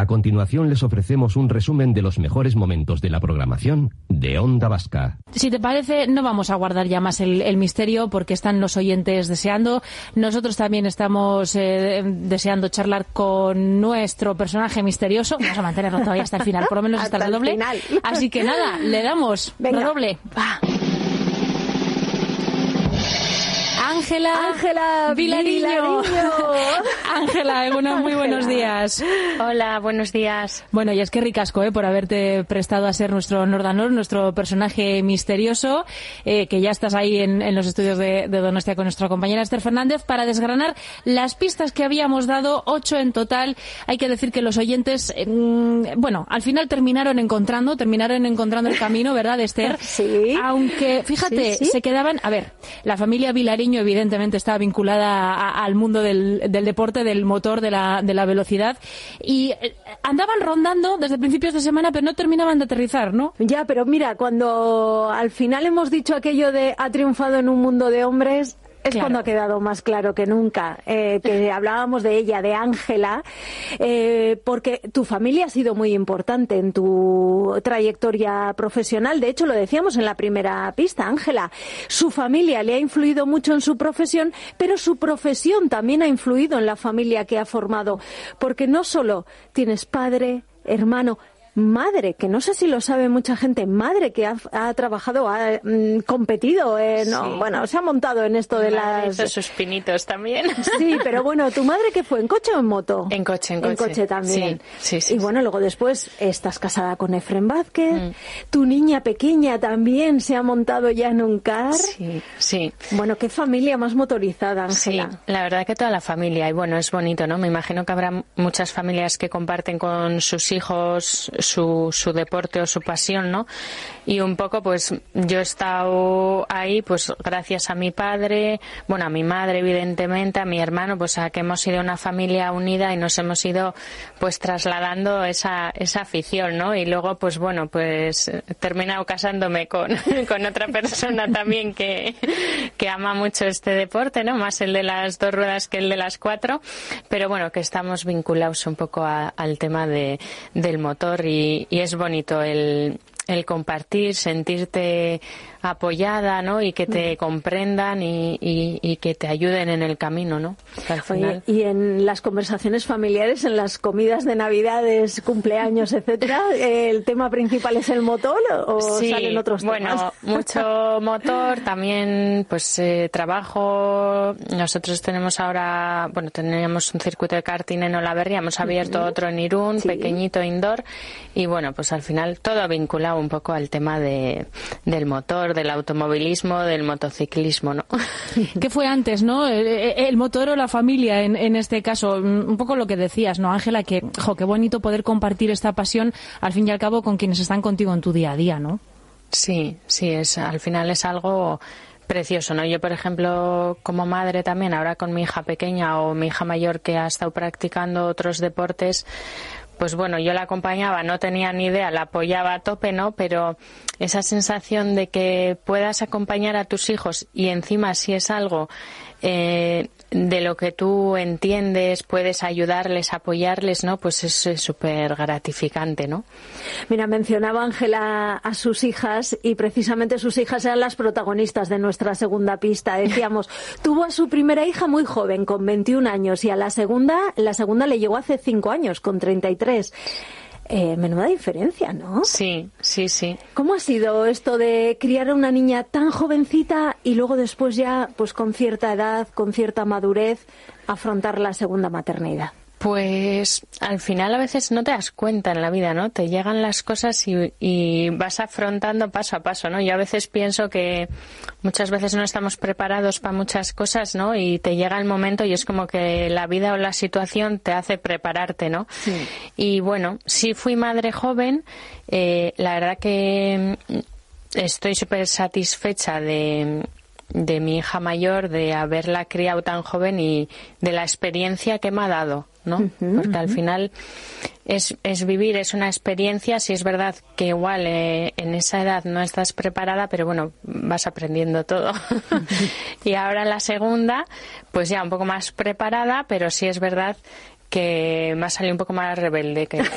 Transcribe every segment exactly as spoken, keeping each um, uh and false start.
A continuación les ofrecemos un resumen de los mejores momentos de la programación de Onda Vasca. Si te parece, no vamos a guardar ya más el, el misterio porque están los oyentes deseando. Nosotros también estamos eh, deseando charlar con nuestro personaje misterioso. Vamos a mantenerlo todavía hasta el final, por lo menos hasta, hasta el redoble. Final. Así que nada, le damos Venga. Redoble. Va. Ángela, Ángela Vilariño. Ángela, bueno, muy buenos días. Hola, buenos días. Bueno, y es que ricasco, ¿eh? Por haberte prestado a ser nuestro Nordanor, nuestro personaje misterioso, eh, que ya estás ahí en, en los estudios de, de Donostia con nuestra compañera Esther Fernández para desgranar las pistas que habíamos dado, ocho en total. Hay que decir que los oyentes, eh, bueno, al final terminaron encontrando, terminaron encontrando el camino, ¿verdad, Esther? Sí. Aunque, fíjate, sí, sí. se quedaban, a ver, la familia Vilariño evidentemente está vinculada a, al mundo del, del deporte, del motor, de la, de la velocidad, y andaban rondando desde principios de semana, pero no terminaban de aterrizar, ¿no? Ya, pero mira, cuando al final hemos dicho aquello de ha triunfado en un mundo de hombres, es claro. Cuando ha quedado más claro que nunca, eh, que hablábamos de ella, de Ángela, eh, porque tu familia ha sido muy importante en tu trayectoria profesional. De hecho, lo decíamos en la primera pista, Ángela, su familia le ha influido mucho en su profesión, pero su profesión también ha influido en la familia que ha formado, porque no solo tienes padre, hermano, madre, que no sé si lo sabe mucha gente, madre que ha, ha trabajado, ha mm, competido, eh, no, sí. Bueno, se ha montado en esto de madre las... hizo sus pinitos también. Sí, pero bueno, ¿tu madre qué fue? ¿En coche o en moto? En coche, en coche. En coche también. Sí, sí, sí. Y bueno, luego después estás casada con Efrén Vázquez, mm. tu niña pequeña también se ha montado ya en un car. Sí, sí. Bueno, qué familia más motorizada, Ángela. Sí, la verdad que toda la familia, y bueno, es bonito, ¿no? Me imagino que habrá muchas familias que comparten con sus hijos su, su deporte o su pasión, ¿no? Y un poco, pues, yo he estado ahí, pues, gracias a mi padre, bueno, a mi madre, evidentemente, a mi hermano, pues, a que hemos sido una familia unida y nos hemos ido, pues, trasladando esa, esa afición, ¿no? Y luego, pues, bueno, pues, he terminado casándome con, con otra persona también que, que ama mucho este deporte, ¿no? Más el de las dos ruedas que el de las cuatro, pero bueno, que estamos vinculados un poco a, al tema de, del motor y, y es bonito el, el compartir, sentirte apoyada, ¿no? Y que te comprendan y, y, y que te ayuden en el camino, ¿no? Al final... Oye, y en las conversaciones familiares, en las comidas de Navidades, cumpleaños, etcétera, ¿el tema principal es el motor o sí, salen otros temas? Bueno, mucho motor, también pues eh, trabajo. Nosotros tenemos ahora, bueno, teníamos un circuito de karting en Olaverria, hemos abierto uh-huh. otro en Irún, sí. pequeñito, indoor, y bueno, pues al final todo vinculado un poco al tema de, del motor, del automovilismo, del motociclismo, ¿no? ¿Qué fue antes, no? El, el motor o la familia, en, en este caso. Un poco lo que decías, ¿no, Ángela? Que, jo, qué bonito poder compartir esta pasión, al fin y al cabo, con quienes están contigo en tu día a día, ¿no? Sí, sí, es, al final es algo precioso, ¿no? Yo, por ejemplo, como madre también, ahora con mi hija pequeña o mi hija mayor que ha estado practicando otros deportes, pues bueno, yo la acompañaba, no tenía ni idea, la apoyaba a tope, ¿no? Pero esa sensación de que puedas acompañar a tus hijos y encima si es algo eh, de lo que tú entiendes, puedes ayudarles, apoyarles, ¿no? Pues es súper gratificante, ¿no? Mira, mencionaba Ángela a sus hijas y precisamente sus hijas eran las protagonistas de nuestra segunda pista. Decíamos, tuvo a su primera hija muy joven, con veintiún años, y a la segunda, la segunda le llegó hace cinco años, con treinta y tres. Eh, menuda diferencia, ¿no? Sí, sí, sí. ¿Cómo ha sido esto de criar a una niña tan jovencita y luego después ya, pues con cierta edad, con cierta madurez, afrontar la segunda maternidad? Pues al final a veces no te das cuenta en la vida, ¿no? Te llegan las cosas y, y vas afrontando paso a paso, ¿no? Yo a veces pienso que muchas veces no estamos preparados para muchas cosas, ¿no? Y te llega el momento y es como que la vida o la situación te hace prepararte, ¿no? Sí. Y bueno, sí fui madre joven, eh, la verdad que estoy súper satisfecha de... de mi hija mayor, de haberla criado tan joven y de la experiencia que me ha dado, ¿no? Uh-huh, porque uh-huh. al final es, es vivir, es una experiencia. Sí es verdad que igual eh, en esa edad no estás preparada, pero bueno, vas aprendiendo todo. Uh-huh. Y ahora en la segunda, pues ya un poco más preparada, pero sí es verdad que me ha salido un poco más rebelde que,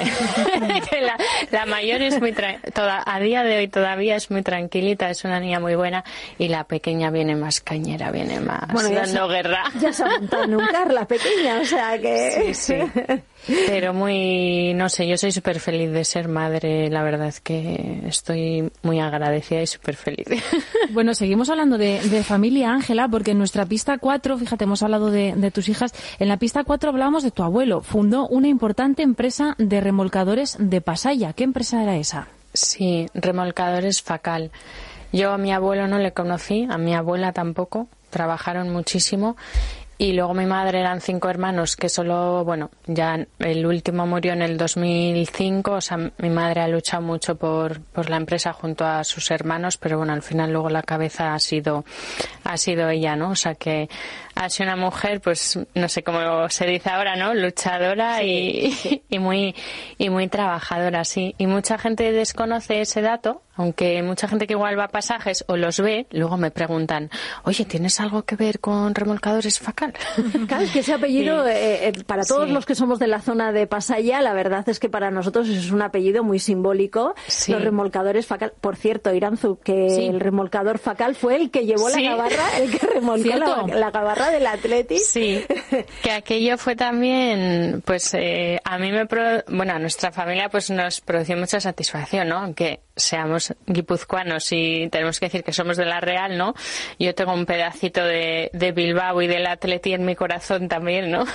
que la, la mayor es muy tra- toda, a día de hoy todavía es muy tranquilita, es una niña muy buena, y la pequeña viene más cañera, viene más bueno, dando se, guerra. Ya se ha montado en un car la pequeña, o sea que... Sí, sí. Pero muy, no sé, yo soy súper feliz de ser madre, la verdad es que estoy muy agradecida y súper feliz. Bueno, seguimos hablando de, de familia, Ángela, porque en nuestra pista cuatro, fíjate, hemos hablado de, de tus hijas, en la pista cuatro hablábamos de tu abuelo, fundó una importante empresa de remolcadores de Pasaya. ¿Qué empresa era esa? Sí, Remolcadores Facal. Yo a mi abuelo no le conocí, a mi abuela tampoco, trabajaron muchísimo. Y luego mi madre, eran cinco hermanos, que solo, bueno, ya el último murió en el dos mil cinco, o sea, mi madre ha luchado mucho por, por la empresa junto a sus hermanos, pero bueno, al final luego la cabeza ha sido, ha sido ella, ¿no? O sea que ha sido una mujer, pues, no sé cómo se dice ahora, ¿no? Luchadora, sí, y, sí. y muy, y muy trabajadora, sí. Y mucha gente desconoce ese dato, aunque mucha gente que igual va a pasajes o los ve, luego me preguntan, oye, ¿tienes algo que ver con Remolcadores Facal? Claro, es que ese apellido, sí. eh, para todos sí. los que somos de la zona de Pasaya, la verdad es que para nosotros es un apellido muy simbólico. Sí. Los Remolcadores Facal. Por cierto, Iranzu, que sí. el remolcador Facal fue el que llevó sí. la gabarra, el que remolcó la, la gabarra del Atleti. Sí, que aquello fue también, pues eh, a mí me, pro, bueno, a nuestra familia pues nos produció mucha satisfacción, ¿no? Aunque seamos guipuzcoanos y tenemos que decir que somos de La Real, ¿no? Yo tengo un pedacito de, de Bilbao y del Atleti en mi corazón también, ¿no?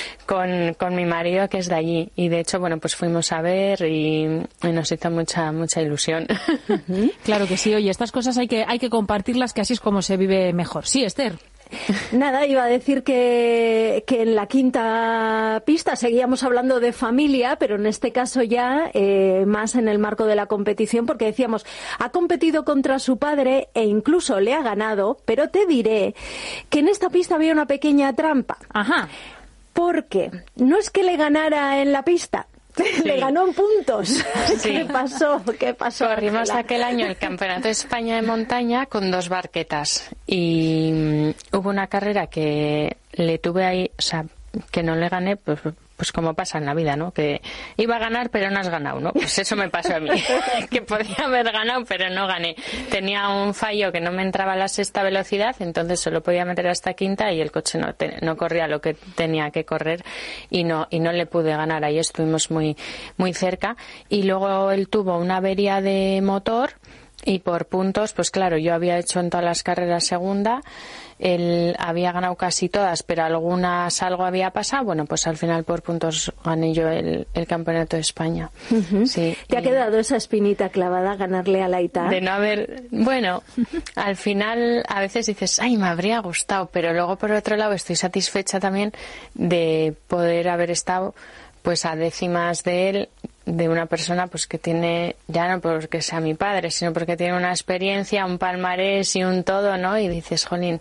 con, con mi marido, que es de allí, y de hecho, bueno, pues fuimos a ver y, y nos hizo mucha mucha ilusión. Uh-huh. Claro que sí. Oye, estas cosas hay que hay que compartirlas, que así es como se vive mejor. Sí, Esther. Nada, iba a decir que, que en la quinta pista seguíamos hablando de familia, pero en este caso ya eh, más en el marco de la competición, porque decíamos, ha competido contra su padre e incluso le ha ganado, pero te diré que en esta pista había una pequeña trampa. Ajá. Porque no es que le ganara en la pista, sí. le ganó en puntos. Sí. ¿Qué pasó? ¿Qué pasó? Corrimos aquel año el Campeonato de España de montaña con dos barquetas y um, hubo una carrera que le tuve ahí, o sea, que no le gané, pues, pues como pasa en la vida, ¿no? Que iba a ganar pero no has ganado, ¿no? Pues eso me pasó a mí, que podía haber ganado pero no gané. Tenía un fallo que no me entraba a la sexta velocidad, entonces solo podía meter hasta quinta y el coche no, te, no corría lo que tenía que correr y no y no le pude ganar. Ahí estuvimos muy muy cerca y luego él tuvo una avería de motor y por puntos, pues claro, yo había hecho en todas las carreras segunda, él había ganado casi todas, pero algunas algo había pasado. Bueno, pues al final por puntos gané yo el, el Campeonato de España. Uh-huh. Sí, ¿Te y... ha quedado esa espinita clavada ganarle a Laita? De no haber... Bueno, al final a veces dices, ay, me habría gustado, pero luego por otro lado estoy satisfecha también de poder haber estado pues a décimas de él, de una persona pues que tiene, ya no porque sea mi padre, sino porque tiene una experiencia, un palmarés y un todo, ¿no? Y dices, jolín,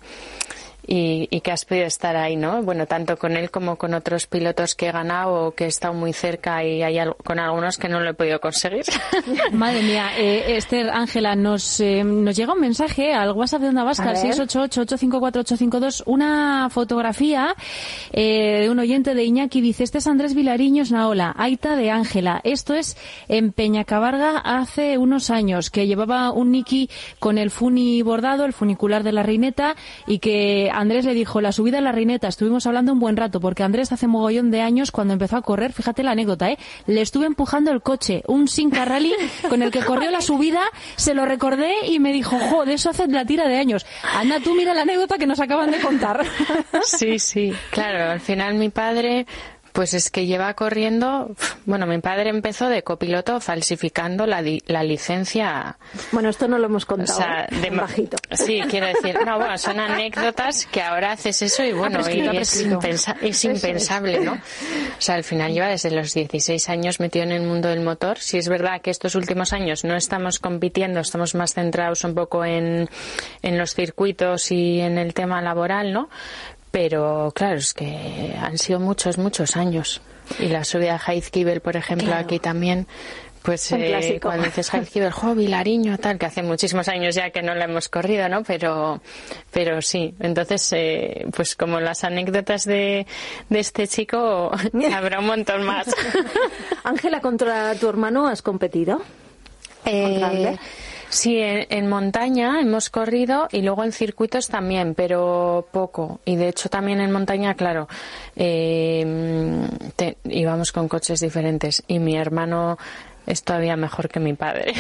y, y que has podido estar ahí, ¿no? Bueno, tanto con él como con otros pilotos que he ganado o que he estado muy cerca, y hay al, con algunos que no lo he podido conseguir. Madre mía, eh, Esther, Ángela, nos eh, nos llega un mensaje al WhatsApp de Onda Vasca, al seis ocho ocho, ocho cinco cuatro, ocho cinco dos, una fotografía eh, de un oyente de Iñaki. Dice, este es Andrés Vilariños Naola, aita de Ángela. Esto es en Peñacabarga hace unos años, que llevaba un Niki con el funi bordado, el funicular de la reineta, y que Andrés le dijo, la subida a la reineta, estuvimos hablando un buen rato, porque Andrés hace mogollón de años, cuando empezó a correr, fíjate la anécdota, ¿eh? Le estuve empujando el coche, un Simca Rally con el que corrió la subida, se lo recordé y me dijo, jo, de eso hace la tira de años. Anda tú, mira la anécdota que nos acaban de contar. Sí, sí, claro, al final mi padre... Pues es que lleva corriendo... Bueno, mi padre empezó de copiloto falsificando la, di, la licencia... Bueno, esto no lo hemos contado, o sea, de bajito. Sí, quiero decir... No, bueno, son anécdotas que ahora haces eso y bueno, y es, impensa, es impensable, ¿no? O sea, al final lleva desde los dieciséis años metido en el mundo del motor. Si es verdad que estos últimos años no estamos compitiendo, estamos más centrados un poco en, en los circuitos y en el tema laboral, ¿no? Pero claro, es que han sido muchos, muchos años. Y la subida a Jaizkibel, por ejemplo, claro. Aquí también, Pues eh, cuando dices el juego Vilariño, tal, que hace muchísimos años ya que no la hemos corrido, ¿no? Pero, pero sí, entonces, eh, pues como las anécdotas de, de este chico, habrá un montón más. Ángela, ¿contra tu hermano has competido? Eh, sí, en, en montaña hemos corrido y luego en circuitos también, pero poco. Y de hecho también en montaña, claro, eh, te, íbamos con coches diferentes y mi hermano es todavía mejor que mi padre.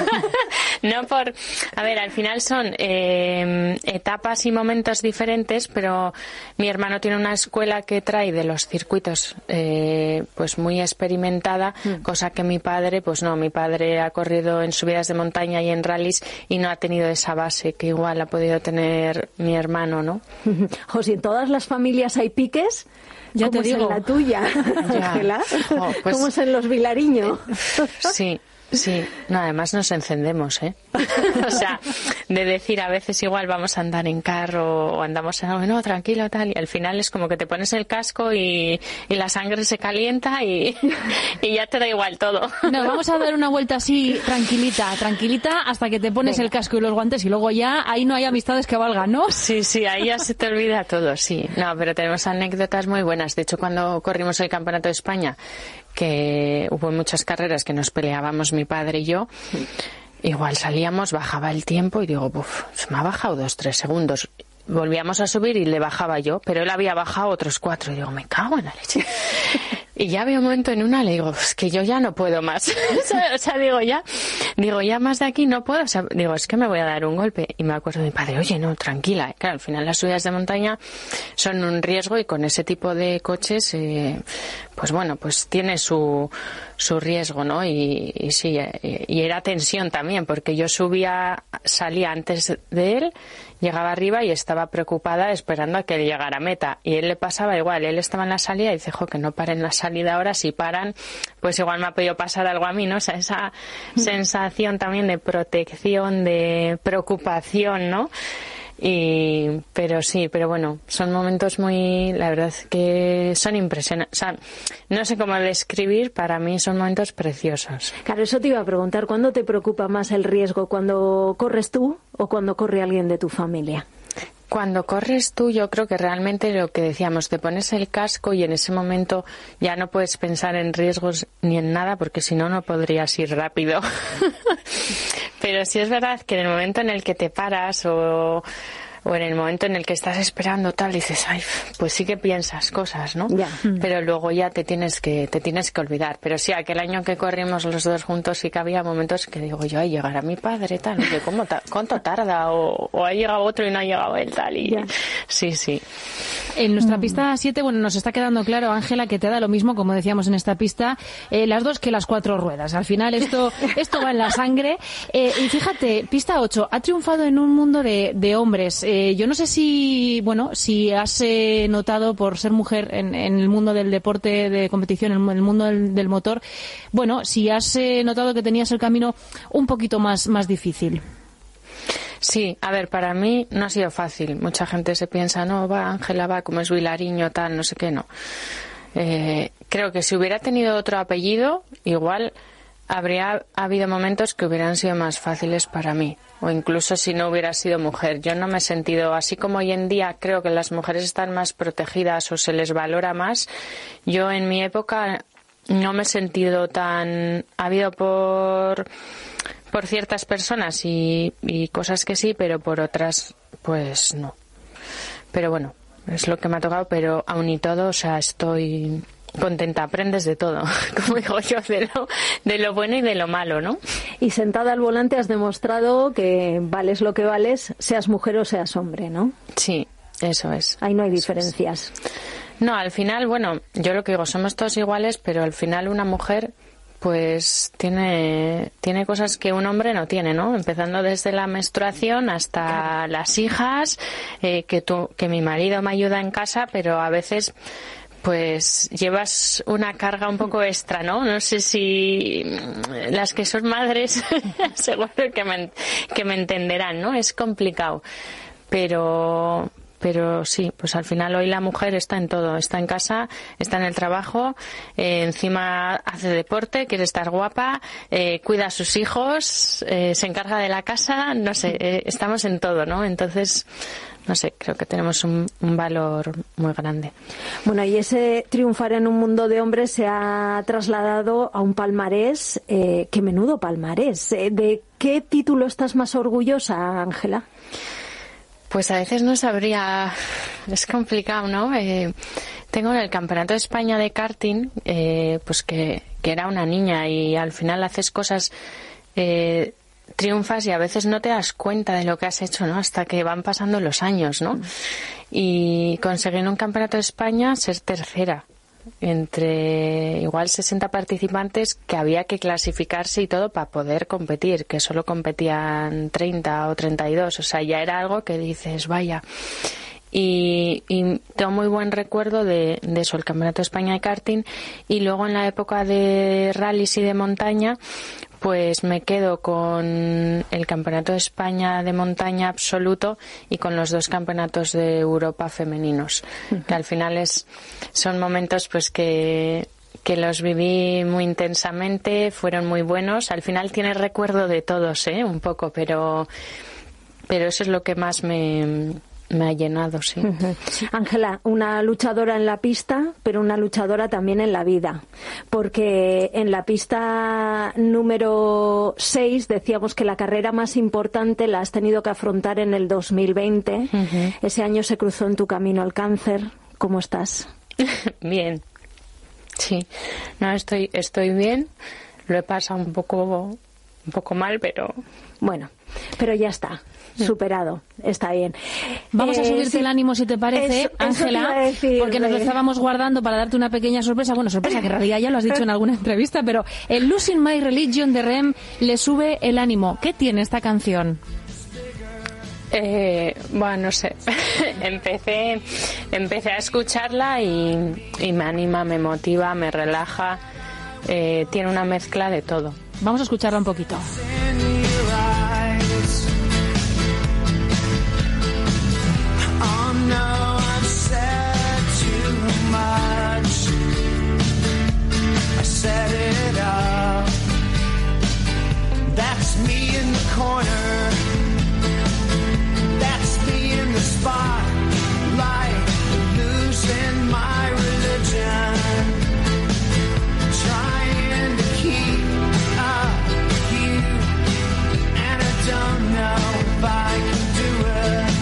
No por... A ver, al final son eh, etapas y momentos diferentes, pero mi hermano tiene una escuela que trae de los circuitos eh, pues muy experimentada, mm. cosa que mi padre, pues no, mi padre ha corrido en subidas de montaña y en rallies y no ha tenido esa base que igual ha podido tener mi hermano, ¿no? José, ¿en todas las familias hay piques? Ya ¿Cómo te es digo. en la tuya, Ángela? Oh, pues, ¿Cómo es en los Vilariño? Sí, sí. No, además nos encendemos, ¿eh? O sea, de decir a veces igual vamos a andar en carro o andamos en algo, no, tranquilo, tal, y al final es como que te pones el casco y, y la sangre se calienta y, y ya te da igual todo. No, vamos a dar una vuelta así tranquilita, tranquilita, hasta que te pones Venga. el casco y los guantes y luego ya ahí no hay amistades que valgan, ¿no? Sí, sí, ahí ya se te olvida todo, sí. No, pero tenemos anécdotas muy buenas. De hecho, cuando corrimos el Campeonato de España, que hubo muchas carreras que nos peleábamos mi padre y yo, igual salíamos, bajaba el tiempo y digo, uff, se me ha bajado dos, tres segundos. Volvíamos a subir y le bajaba yo, pero él había bajado otros cuatro y digo, me cago en la leche. Y ya había un momento en una, le digo, es que yo ya no puedo más. O sea, digo, ya, digo, ya más de aquí no puedo. O sea, digo, es que me voy a dar un golpe. Y me acuerdo de mi padre, oye, no, tranquila. Claro, al final las subidas de montaña son un riesgo y con ese tipo de coches, eh, pues bueno, pues tiene su, su riesgo, ¿no? Y, y sí, y, y era tensión también, porque yo subía, salía antes de él, llegaba arriba y estaba preocupada esperando a que él llegara a meta. Y él le pasaba igual, él estaba en la salida y dice, jo, que no paren la salida ahora, si paran, pues igual me ha podido pasar algo a mí, ¿no? O sea, esa sensación también de protección, de preocupación, ¿no? Y, pero sí, pero bueno, son momentos muy, la verdad que son impresionantes. O sea, no sé cómo describir, para mí son momentos preciosos. Claro, eso te iba a preguntar, ¿cuándo te preocupa más el riesgo? ¿Cuando corres tú o cuando corre alguien de tu familia? Cuando corres tú, yo creo que realmente lo que decíamos, te pones el casco y en ese momento ya no puedes pensar en riesgos ni en nada, porque si no, no podrías ir rápido. Pero sí es verdad que en el momento en el que te paras o, o en el momento en el que estás esperando tal, dices, ay, pues sí que piensas cosas, ¿no? Ya. Pero luego ya te tienes que te tienes que olvidar. Pero sí, aquel año que corrimos los dos juntos sí que había momentos que digo yo, ay, llegará mi padre, tal, oye, ¿cómo ta- ¿cuánto tarda? O, o ha llegado otro y no ha llegado él, tal. Y Ya. sí, sí. En nuestra pista siete, bueno, nos está quedando claro, Ángela, que te da lo mismo, como decíamos en esta pista, eh, las dos que las cuatro ruedas. Al final esto esto va en la sangre. Eh, y fíjate, pista ocho, ha triunfado en un mundo de, de hombres. Eh, yo no sé si, bueno, si has eh, notado, por ser mujer en, en el mundo del deporte de competición, en el mundo del, del motor, bueno, si has eh, notado que tenías el camino un poquito más, más difícil. Sí, a ver, para mí no ha sido fácil. Mucha gente se piensa, no, va, Ángela va, como es Vilariño, tal, no sé qué, no. Eh, creo que si hubiera tenido otro apellido, igual habría habido momentos que hubieran sido más fáciles para mí. O incluso si no hubiera sido mujer. Yo no me he sentido, así como hoy en día creo que las mujeres están más protegidas o se les valora más, yo en mi época no me he sentido tan... Ha habido por... por ciertas personas y, y cosas que sí, pero por otras, pues no. Pero bueno, es lo que me ha tocado, pero aún y todo, o sea, estoy contenta, aprendes de todo, como digo yo, de lo, de lo bueno y de lo malo, ¿no? Y sentada al volante has demostrado que vales lo que vales, seas mujer o seas hombre, ¿no? Sí, eso es. Ahí no hay diferencias. No, al final, bueno, yo lo que digo, somos todos iguales, pero al final una mujer... pues tiene tiene cosas que un hombre no tiene, ¿no? Empezando desde la menstruación hasta claro. las hijas, eh, que tú, que mi marido me ayuda en casa, pero a veces pues llevas una carga un poco extra, ¿no? No sé si las que son madres seguro que me, que me entenderán, ¿no? Es complicado, pero... pero sí, pues al final hoy la mujer está en todo, está en casa, está en el trabajo, eh, encima hace deporte, quiere estar guapa, eh, cuida a sus hijos, eh, se encarga de la casa, no sé, eh, estamos en todo, ¿no? Entonces, no sé, creo que tenemos un, un valor muy grande. Bueno, y ese triunfar en un mundo de hombres se ha trasladado a un palmarés, eh, qué menudo palmarés. Eh, ¿De qué título estás más orgullosa, Ángela? Pues a veces no sabría, es complicado, ¿no? Eh, tengo en el Campeonato de España de karting, eh, pues que, que era una niña y al final haces cosas... Eh, triunfas y a veces no te das cuenta de lo que has hecho, ¿no? Hasta que van pasando los años, ¿no? Y conseguí en un campeonato de España ser tercera entre igual sesenta participantes que había que clasificarse y todo para poder competir, que solo competían treinta o treinta y dos, o sea, ya era algo que dices, vaya. Y, y tengo muy buen recuerdo de, de eso, el Campeonato de España de karting, y luego en la época de rallies y de montaña, pues me quedo con el Campeonato de España de montaña absoluto y con los dos campeonatos de Europa femeninos, uh-huh. que al final es, son momentos pues que, que los viví muy intensamente, fueron muy buenos. Al final tienes recuerdo de todos, ¿eh? Un poco, pero, pero eso es lo que más me... me ha llenado, sí. Ángela, uh-huh. una luchadora en la pista, pero una luchadora también en la vida, porque en la pista número seis decíamos que la carrera más importante la has tenido que afrontar en el dos mil veinte. Uh-huh. Ese año se cruzó en tu camino el cáncer. ¿Cómo estás? Bien. Sí. No, estoy estoy bien. Lo he pasado un poco un poco mal, pero bueno, pero ya está. Superado, está bien. Vamos eh, a subirte sí, el ánimo, si te parece, Ángela, porque nos lo estábamos guardando para darte una pequeña sorpresa. Bueno, sorpresa que en realidad ya lo has dicho en alguna entrevista, pero el Losing My Religion de R E M le sube el ánimo. ¿Qué tiene esta canción? Eh, bueno, no sé. empecé, empecé a escucharla y, y me anima, me motiva, me relaja. Eh, tiene una mezcla de todo. Vamos a escucharla un poquito. No, I've said too much. I set it up. That's me in the corner. That's me in the spotlight, losing my religion. Trying to keep up with you, and I don't know if I can do it.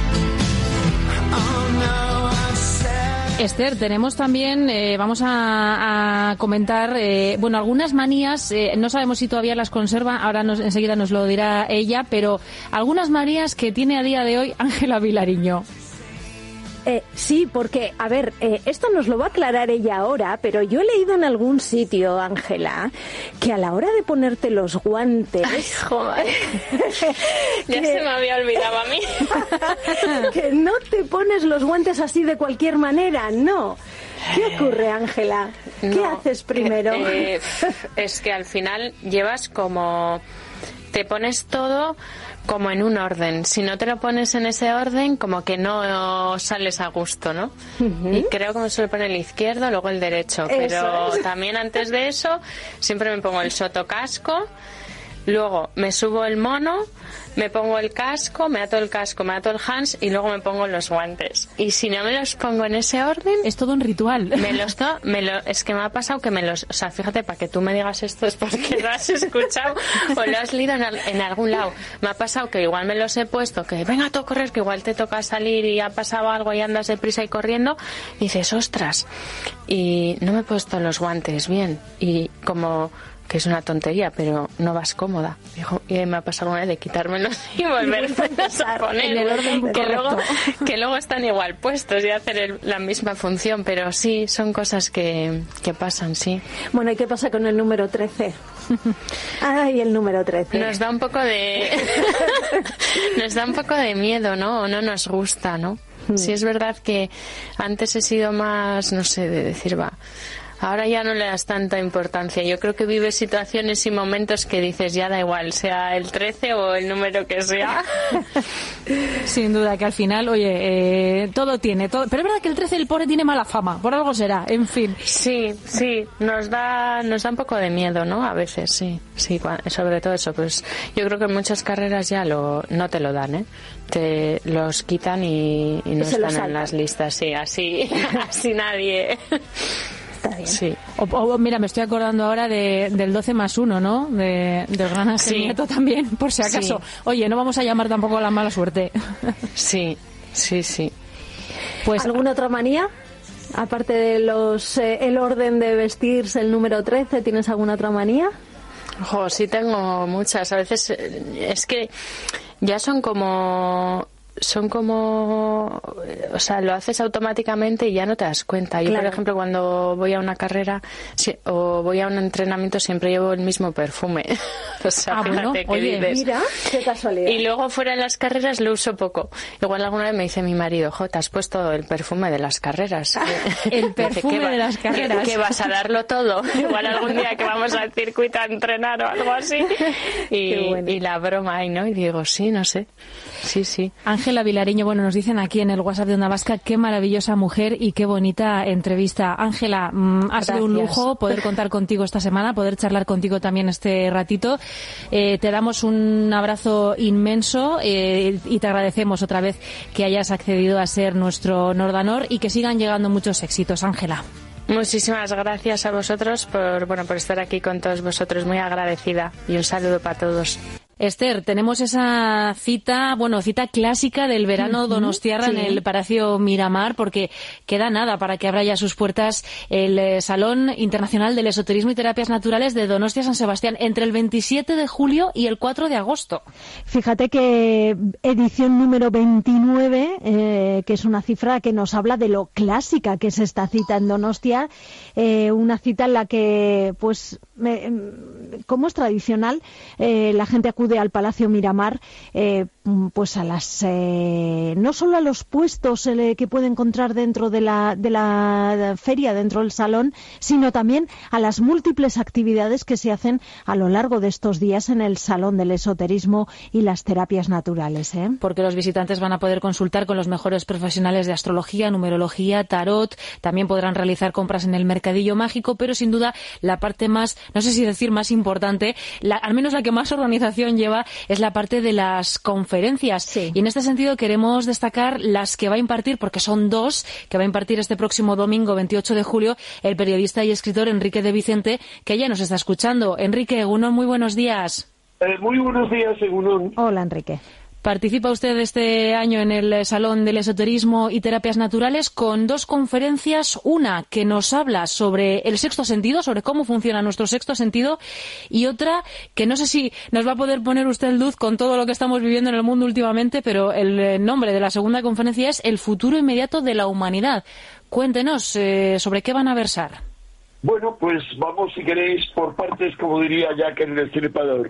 Esther, tenemos también, eh, vamos a, a comentar, eh, bueno, algunas manías, eh, no sabemos si todavía las conserva, ahora nos, enseguida nos lo dirá ella, pero algunas manías que tiene a día de hoy Ángela Vilariño. Eh, sí, porque, a ver, eh, esto nos lo va a aclarar ella ahora, pero yo he leído en algún sitio, Ángela, que a la hora de ponerte los guantes... Ay, joder. Ya que, se me había olvidado a mí. Que no te pones los guantes así de cualquier manera, no. ¿Qué ocurre, Ángela? ¿Qué no, haces primero? Que, eh, es que al final llevas como... Te pones todo... como en un orden. Si no te lo pones en ese orden, como que no sales a gusto, ¿no? Uh-huh. Y creo que me suele poner el izquierdo, luego el derecho. Eso pero es. También antes de eso, siempre me pongo el sotocasco, luego me subo el mono, me pongo el casco, me ato el casco, me ato el Hans y luego me pongo los guantes. Y si no me los pongo en ese orden... Es todo un ritual. Me los to, me lo, es que me ha pasado que me los... O sea, fíjate, para que tú me digas esto es porque lo has escuchado o lo has leído en, en algún lado. Me ha pasado que igual me los he puesto, que venga tú a correr, que igual te toca salir y ha pasado algo y andas deprisa y corriendo. Y dices, ostras. Y no me he puesto los guantes bien. Y como... que es una tontería, pero no vas cómoda. Dijo, y me ha pasado una vez de quitármelos y volverlos a poner. En el orden que, luego, que luego están igual puestos y hacer el, la misma función, pero sí, son cosas que, que pasan, sí. Bueno, ¿y qué pasa con el número trece? Ay, el número trece. Nos da un poco de... nos da un poco de miedo, ¿no? O no nos gusta, ¿no? Mm. Sí, es verdad que antes he sido más, no sé, de decir, va... Ahora ya no le das tanta importancia. Yo creo que vives situaciones y momentos que dices, ya da igual, sea el trece o el número que sea. Sin duda, que al final, oye, eh, todo tiene, todo. Pero es verdad que el trece, el pobre, tiene mala fama, por algo será, en fin. Sí, sí, nos da, nos da un poco de miedo, ¿no? A veces, sí, sí, sobre todo eso. Pues yo creo que en muchas carreras ya lo, no te lo dan, ¿eh? Te los quitan y, y no Se están en las listas, sí, así, así nadie. Está bien. Sí. O, o, mira, me estoy acordando ahora de, del doce más uno, ¿no? De, del gran Ángel Sí. Nieto también, por si acaso. Sí. Oye, no vamos a llamar tampoco a la mala suerte. Sí, sí, sí. Pues ¿Alguna otra manía? Aparte de los eh, el orden de vestirse, el número trece, ¿tienes alguna otra manía? Jo, sí tengo muchas. A veces eh, es que ya son como... son como, o sea, lo haces automáticamente y ya no te das cuenta. Yo, Claro. por ejemplo, cuando voy a una carrera si- o voy a un entrenamiento siempre llevo el mismo perfume. O sea, Ah, bueno, fíjate qué oye, dices. Mira, qué casualidad. Y luego fuera de las carreras lo uso poco. Igual alguna vez me dice mi marido, jo, te has puesto el perfume de las carreras. El Dice, perfume "¿Qué va- de las carreras". ¿Qué vas a darlo todo? Igual algún día que vamos al circuito a entrenar o algo así. Y, Qué bueno. y la broma ahí, ¿no? Y digo, sí, no sé. Sí, sí. Ángela Vilariño, bueno, nos dicen aquí en el WhatsApp de Onda Vasca, qué maravillosa mujer y qué bonita entrevista. Ángela, mm, ha sido un Gracias. lujo poder contar contigo esta semana, poder charlar contigo también este ratito. Eh, te damos un abrazo inmenso eh, y te agradecemos otra vez que hayas accedido a ser nuestro Nordanor y que sigan llegando muchos éxitos, Ángela. Muchísimas gracias a vosotros por, bueno, por estar aquí con todos vosotros. Muy agradecida. Y un saludo para todos. Esther, tenemos esa cita, bueno, cita clásica del verano donostiarra sí. en el Palacio Miramar, porque queda nada para que abra ya sus puertas el eh, Salón Internacional del Esoterismo y Terapias Naturales de Donostia San Sebastián entre el veintisiete de julio y el cuatro de agosto. Fíjate que edición número veintinueve, eh, que es una cifra que nos habla de lo clásica que es esta cita en Donostia, eh, una cita en la que, pues, me, como es tradicional, eh, la gente acude al Palacio Miramar, eh, pues a las, eh, no solo a los puestos eh, que puede encontrar dentro de la, de la feria, dentro del salón, sino también a las múltiples actividades que se hacen a lo largo de estos días en el Salón del Esoterismo y las Terapias Naturales, ¿eh? Porque los visitantes van a poder consultar con los mejores profesionales de astrología, numerología, tarot, también podrán realizar compras en el mercadillo mágico, pero sin duda la parte más, no sé si decir más importante, la, al menos la que más organización lleva, es la parte de las conferencias. Sí. Y en este sentido queremos destacar las que va a impartir, porque son dos, que va a impartir este próximo domingo veintiocho de julio el periodista y escritor Enrique de Vicente, que ya nos está escuchando. Enrique, Egunon, muy buenos días. Eh, muy buenos días, Egunon. Hola, Enrique. Participa usted este año en el Salón del Esoterismo y Terapias Naturales con dos conferencias, una que nos habla sobre el sexto sentido, sobre cómo funciona nuestro sexto sentido, y otra que no sé si nos va a poder poner usted luz con todo lo que estamos viviendo en el mundo últimamente, pero el nombre de la segunda conferencia es El futuro inmediato de la humanidad. Cuéntenos eh, sobre qué van a versar. Bueno, pues vamos, si queréis, por partes, como diría Jack el Destripador.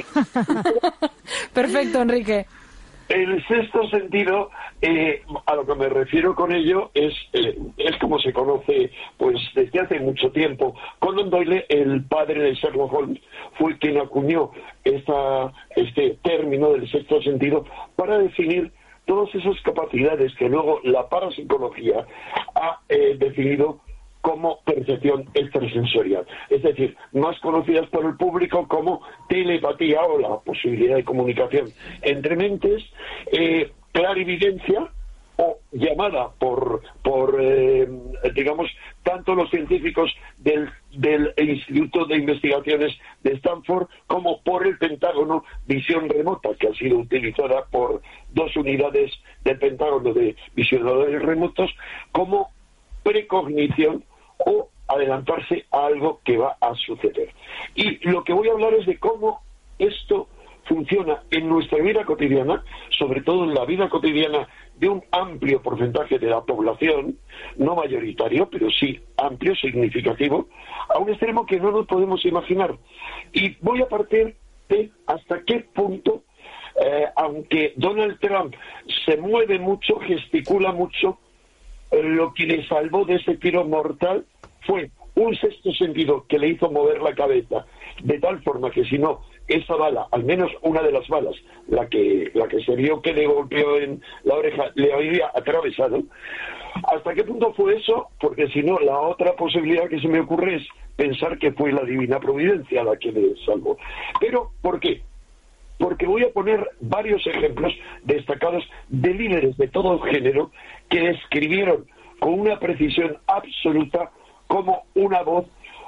Perfecto, Enrique. El sexto sentido, eh, a lo que me refiero con ello, es eh, es como se conoce pues desde hace mucho tiempo. Conan Doyle, el padre de Sherlock Holmes, fue quien acuñó esta, este término del sexto sentido para definir todas esas capacidades que luego la parapsicología ha eh, definido como percepción extrasensorial, es decir, más conocidas por el público como telepatía o la posibilidad de comunicación entre mentes, eh, clarividencia o llamada por, por eh, digamos, tanto los científicos del, del Instituto de Investigaciones de Stanford como por el Pentágono, visión remota, que ha sido utilizada por dos unidades del Pentágono de visionadores remotos, como precognición o adelantarse a algo que va a suceder. Y lo que voy a hablar es de cómo esto funciona en nuestra vida cotidiana, sobre todo en la vida cotidiana de un amplio porcentaje de la población, no mayoritario, pero sí amplio, significativo, a un extremo que no nos podemos imaginar. Y voy a partir de hasta qué punto, eh, aunque Donald Trump se mueve mucho, gesticula mucho, lo que le salvó de ese tiro mortal fue un sexto sentido que le hizo mover la cabeza, de tal forma que si no, esa bala, al menos una de las balas, la que, la que se vio que le golpeó en la oreja, le había atravesado. ¿Hasta qué punto fue eso? Porque si no, la otra posibilidad que se me ocurre es pensar que fue la divina providencia la que le salvó. Pero, ¿por qué? Porque voy a poner varios ejemplos destacados de líderes de todo género que describieron con una precisión absoluta cómo una voz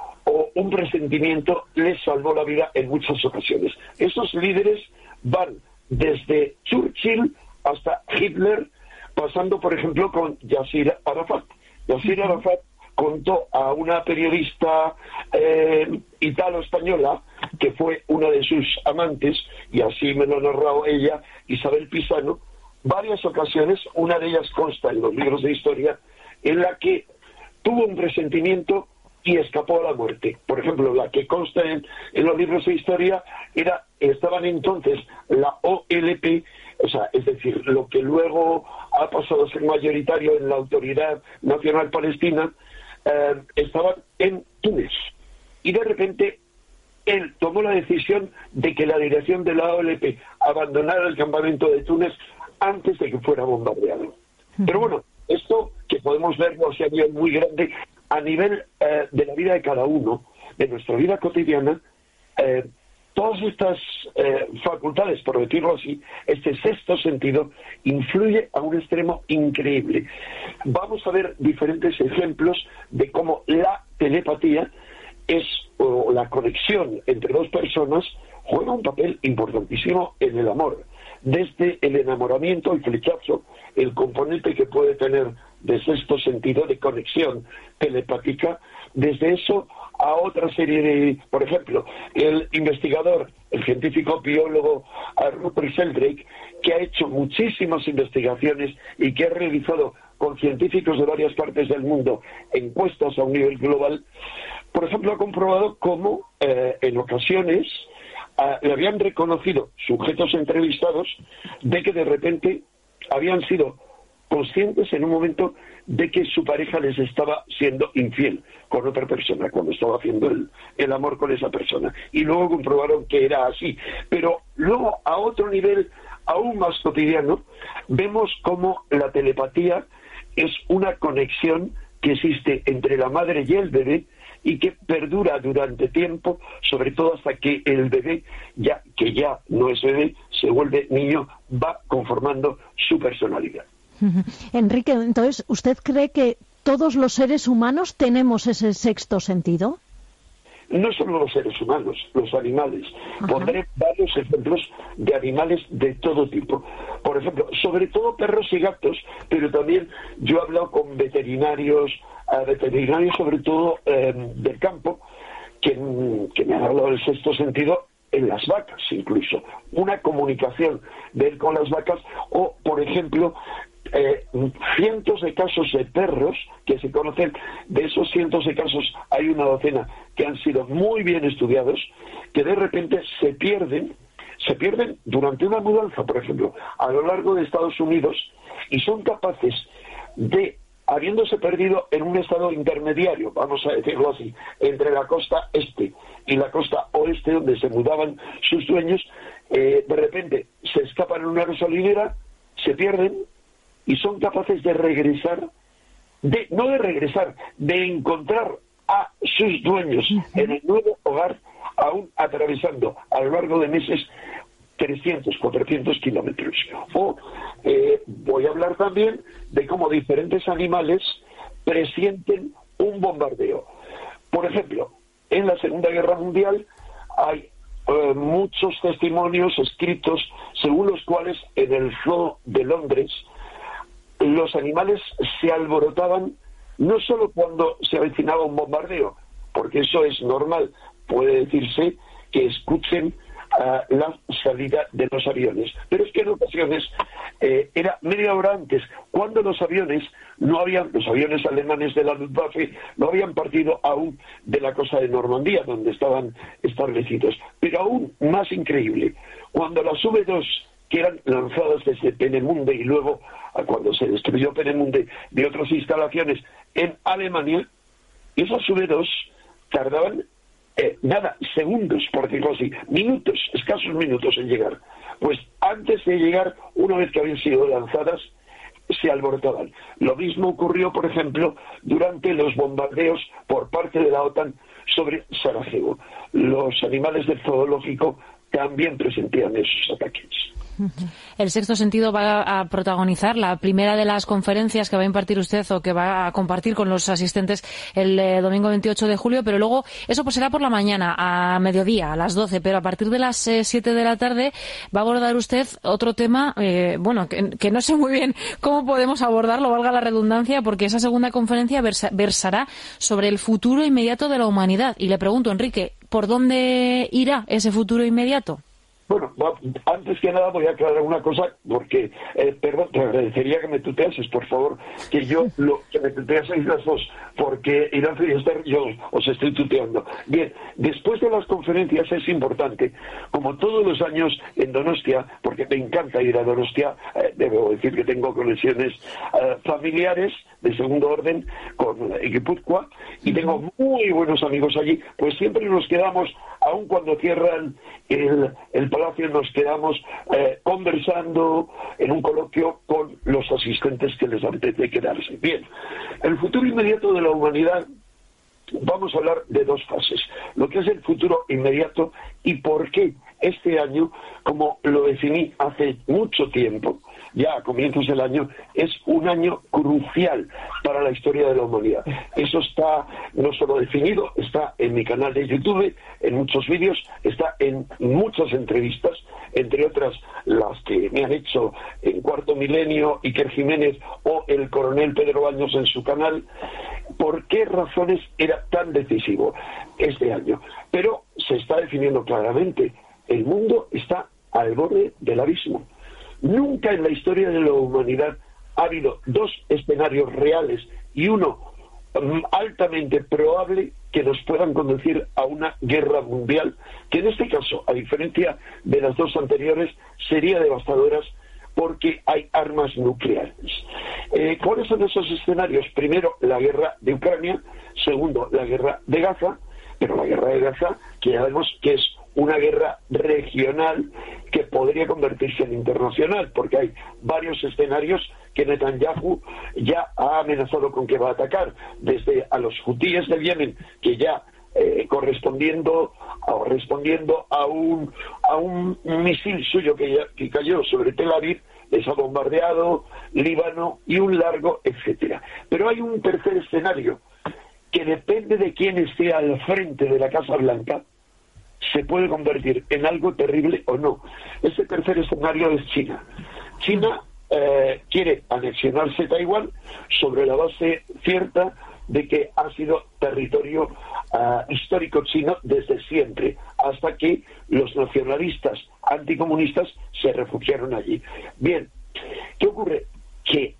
o un presentimiento les salvó la vida en muchas ocasiones. Esos líderes van desde Churchill hasta Hitler, pasando, por ejemplo, con Yasir Arafat. Yasir Arafat contó a una periodista eh, italo-española, que fue una de sus amantes, y así me lo ha narrado ella, Isabel Pisano, varias ocasiones, una de ellas consta en los libros de historia, en la que tuvo un presentimiento y escapó a la muerte. Por ejemplo, la que consta en, en los libros de historia era, estaban entonces la O L P, o sea, es decir, lo que luego ha pasado a ser mayoritario en la Autoridad Nacional Palestina, eh, estaban en Túnez. Y de repente él tomó la decisión de que la dirección de la O L P abandonara el campamento de Túnez antes de que fuera bombardeado. Pero bueno, esto que podemos verlo a nivel muy grande, a nivel eh, de la vida de cada uno, de nuestra vida cotidiana, eh, todas estas eh, facultades, por decirlo así, este sexto sentido, influye a un extremo increíble. Vamos a ver diferentes ejemplos de cómo la telepatía es, o la conexión entre dos personas, juega un papel importantísimo en el amor. Desde el enamoramiento, el flechazo, el componente que puede tener de sexto sentido de conexión telepática, desde eso a otra serie de, por ejemplo, el investigador, el científico biólogo Rupert Sheldrake, que ha hecho muchísimas investigaciones y que ha realizado con científicos de varias partes del mundo encuestas a un nivel global, por ejemplo, ha comprobado cómo eh, en ocasiones Uh, le habían reconocido sujetos entrevistados de que de repente habían sido conscientes en un momento de que su pareja les estaba siendo infiel con otra persona cuando estaba haciendo el, el amor con esa persona, y luego comprobaron que era así. Pero luego, a otro nivel aún más cotidiano, vemos cómo la telepatía es una conexión que existe entre la madre y el bebé, y que perdura durante tiempo, sobre todo hasta que el bebé, ya que ya no es bebé, se vuelve niño, va conformando su personalidad. Enrique, entonces, ¿usted cree que todos los seres humanos tenemos ese sexto sentido? No solo los seres humanos, los animales. Ajá. Pondré varios ejemplos de animales de todo tipo. Por ejemplo, sobre todo perros y gatos, pero también yo he hablado con veterinarios, uh, veterinarios sobre todo eh, del campo, que, que me han hablado del sexto sentido en las vacas incluso. Una comunicación de él con las vacas, o por ejemplo, Eh, cientos de casos de perros que se conocen. De esos cientos de casos hay una docena que han sido muy bien estudiados, que de repente se pierden se pierden durante una mudanza, por ejemplo, a lo largo de Estados Unidos, y son capaces de, habiéndose perdido en un estado intermediario, vamos a decirlo así, entre la costa este y la costa oeste, donde se mudaban sus dueños, eh, de repente se escapan en una gasolinera, se pierden, y son capaces de regresar, de no de regresar, de encontrar a sus dueños en el nuevo hogar, aún atravesando a lo largo de meses trescientos, cuatrocientos kilómetros. O eh, voy a hablar también de cómo diferentes animales presienten un bombardeo. Por ejemplo, en la Segunda Guerra Mundial hay eh, muchos testimonios escritos según los cuales en el zoo de Londres los animales se alborotaban no solo cuando se avecinaba un bombardeo, porque eso es normal, puede decirse que escuchen uh, la salida de los aviones, pero es que en ocasiones eh, era media hora antes, cuando los aviones no habían, los aviones alemanes de la Luftwaffe no habían partido aún de la costa de Normandía, donde estaban establecidos. Pero aún más increíble, cuando las U dos, que eran lanzadas desde Peenemünde y luego, cuando se destruyó Peenemünde, de otras instalaciones en Alemania, Y esos V dos tardaban eh, nada, segundos, por decirlo así, minutos, escasos minutos en llegar. Pues antes de llegar, una vez que habían sido lanzadas, se alborotaban. Lo mismo ocurrió, por ejemplo, durante los bombardeos por parte de la OTAN sobre Sarajevo. Los animales del zoológico también presentían esos ataques. El Sexto Sentido va a protagonizar la primera de las conferencias que va a impartir usted o que va a compartir con los asistentes el eh, domingo veintiocho de julio, pero luego eso pues será por la mañana, a mediodía, a las doce, pero a partir de las eh, siete de la tarde va a abordar usted otro tema, eh, bueno, que, que no sé muy bien cómo podemos abordarlo, valga la redundancia, porque esa segunda conferencia versa, versará sobre el futuro inmediato de la humanidad. Y le pregunto, Enrique, ¿por dónde irá ese futuro inmediato? Bueno, antes que nada voy a aclarar una cosa, porque, eh, perdón, te agradecería que me tuteases, por favor, que yo, lo que me tuteaseis las dos, porque Ignacio y Esther, yo os estoy tuteando. Bien, después de las conferencias es importante, como todos los años en Donostia, porque me encanta ir a Donostia, eh, debo decir que tengo conexiones eh, familiares de segundo orden con Guipúzcoa, y tengo muy buenos amigos allí, pues siempre nos quedamos, aun cuando cierran el, el palacio, nos quedamos eh, conversando en un coloquio con los asistentes que les apetece quedarse. Bien, el futuro inmediato de la humanidad, vamos a hablar de dos fases. Lo que es el futuro inmediato y por qué este año, como lo definí hace mucho tiempo, ya a comienzos del año, es un año crucial para la historia de la humanidad. Eso está no solo definido, está en mi canal de YouTube, en muchos vídeos, está en muchas entrevistas, entre otras las que me han hecho en Cuarto Milenio, Iker Jiménez o el coronel Pedro Baños en su canal. ¿Por qué razones era tan decisivo este año? Pero se está definiendo claramente. El mundo está al borde del abismo. Nunca en la historia de la humanidad ha habido dos escenarios reales y uno um, altamente probable que nos puedan conducir a una guerra mundial, que en este caso, a diferencia de las dos anteriores, sería devastadoras porque hay armas nucleares. Eh, ¿Cuáles son esos escenarios? Primero, la guerra de Ucrania. Segundo, la guerra de Gaza. Pero la guerra de Gaza, que ya vemos que es una guerra regional que podría convertirse en internacional, porque hay varios escenarios que Netanyahu ya ha amenazado con que va a atacar, desde a los hutíes del Yemen, que ya eh, correspondiendo o respondiendo a un a un misil suyo que, ya, que cayó sobre Tel Aviv, les ha bombardeado, Líbano y un largo, etcétera. Pero hay un tercer escenario que depende de quién esté al frente de la Casa Blanca, se puede convertir en algo terrible o no. Ese tercer escenario es China. China eh, quiere anexionarse Taiwán sobre la base cierta de que ha sido territorio uh, histórico chino desde siempre, hasta que los nacionalistas anticomunistas se refugiaron allí. Bien, ¿qué ocurre? Que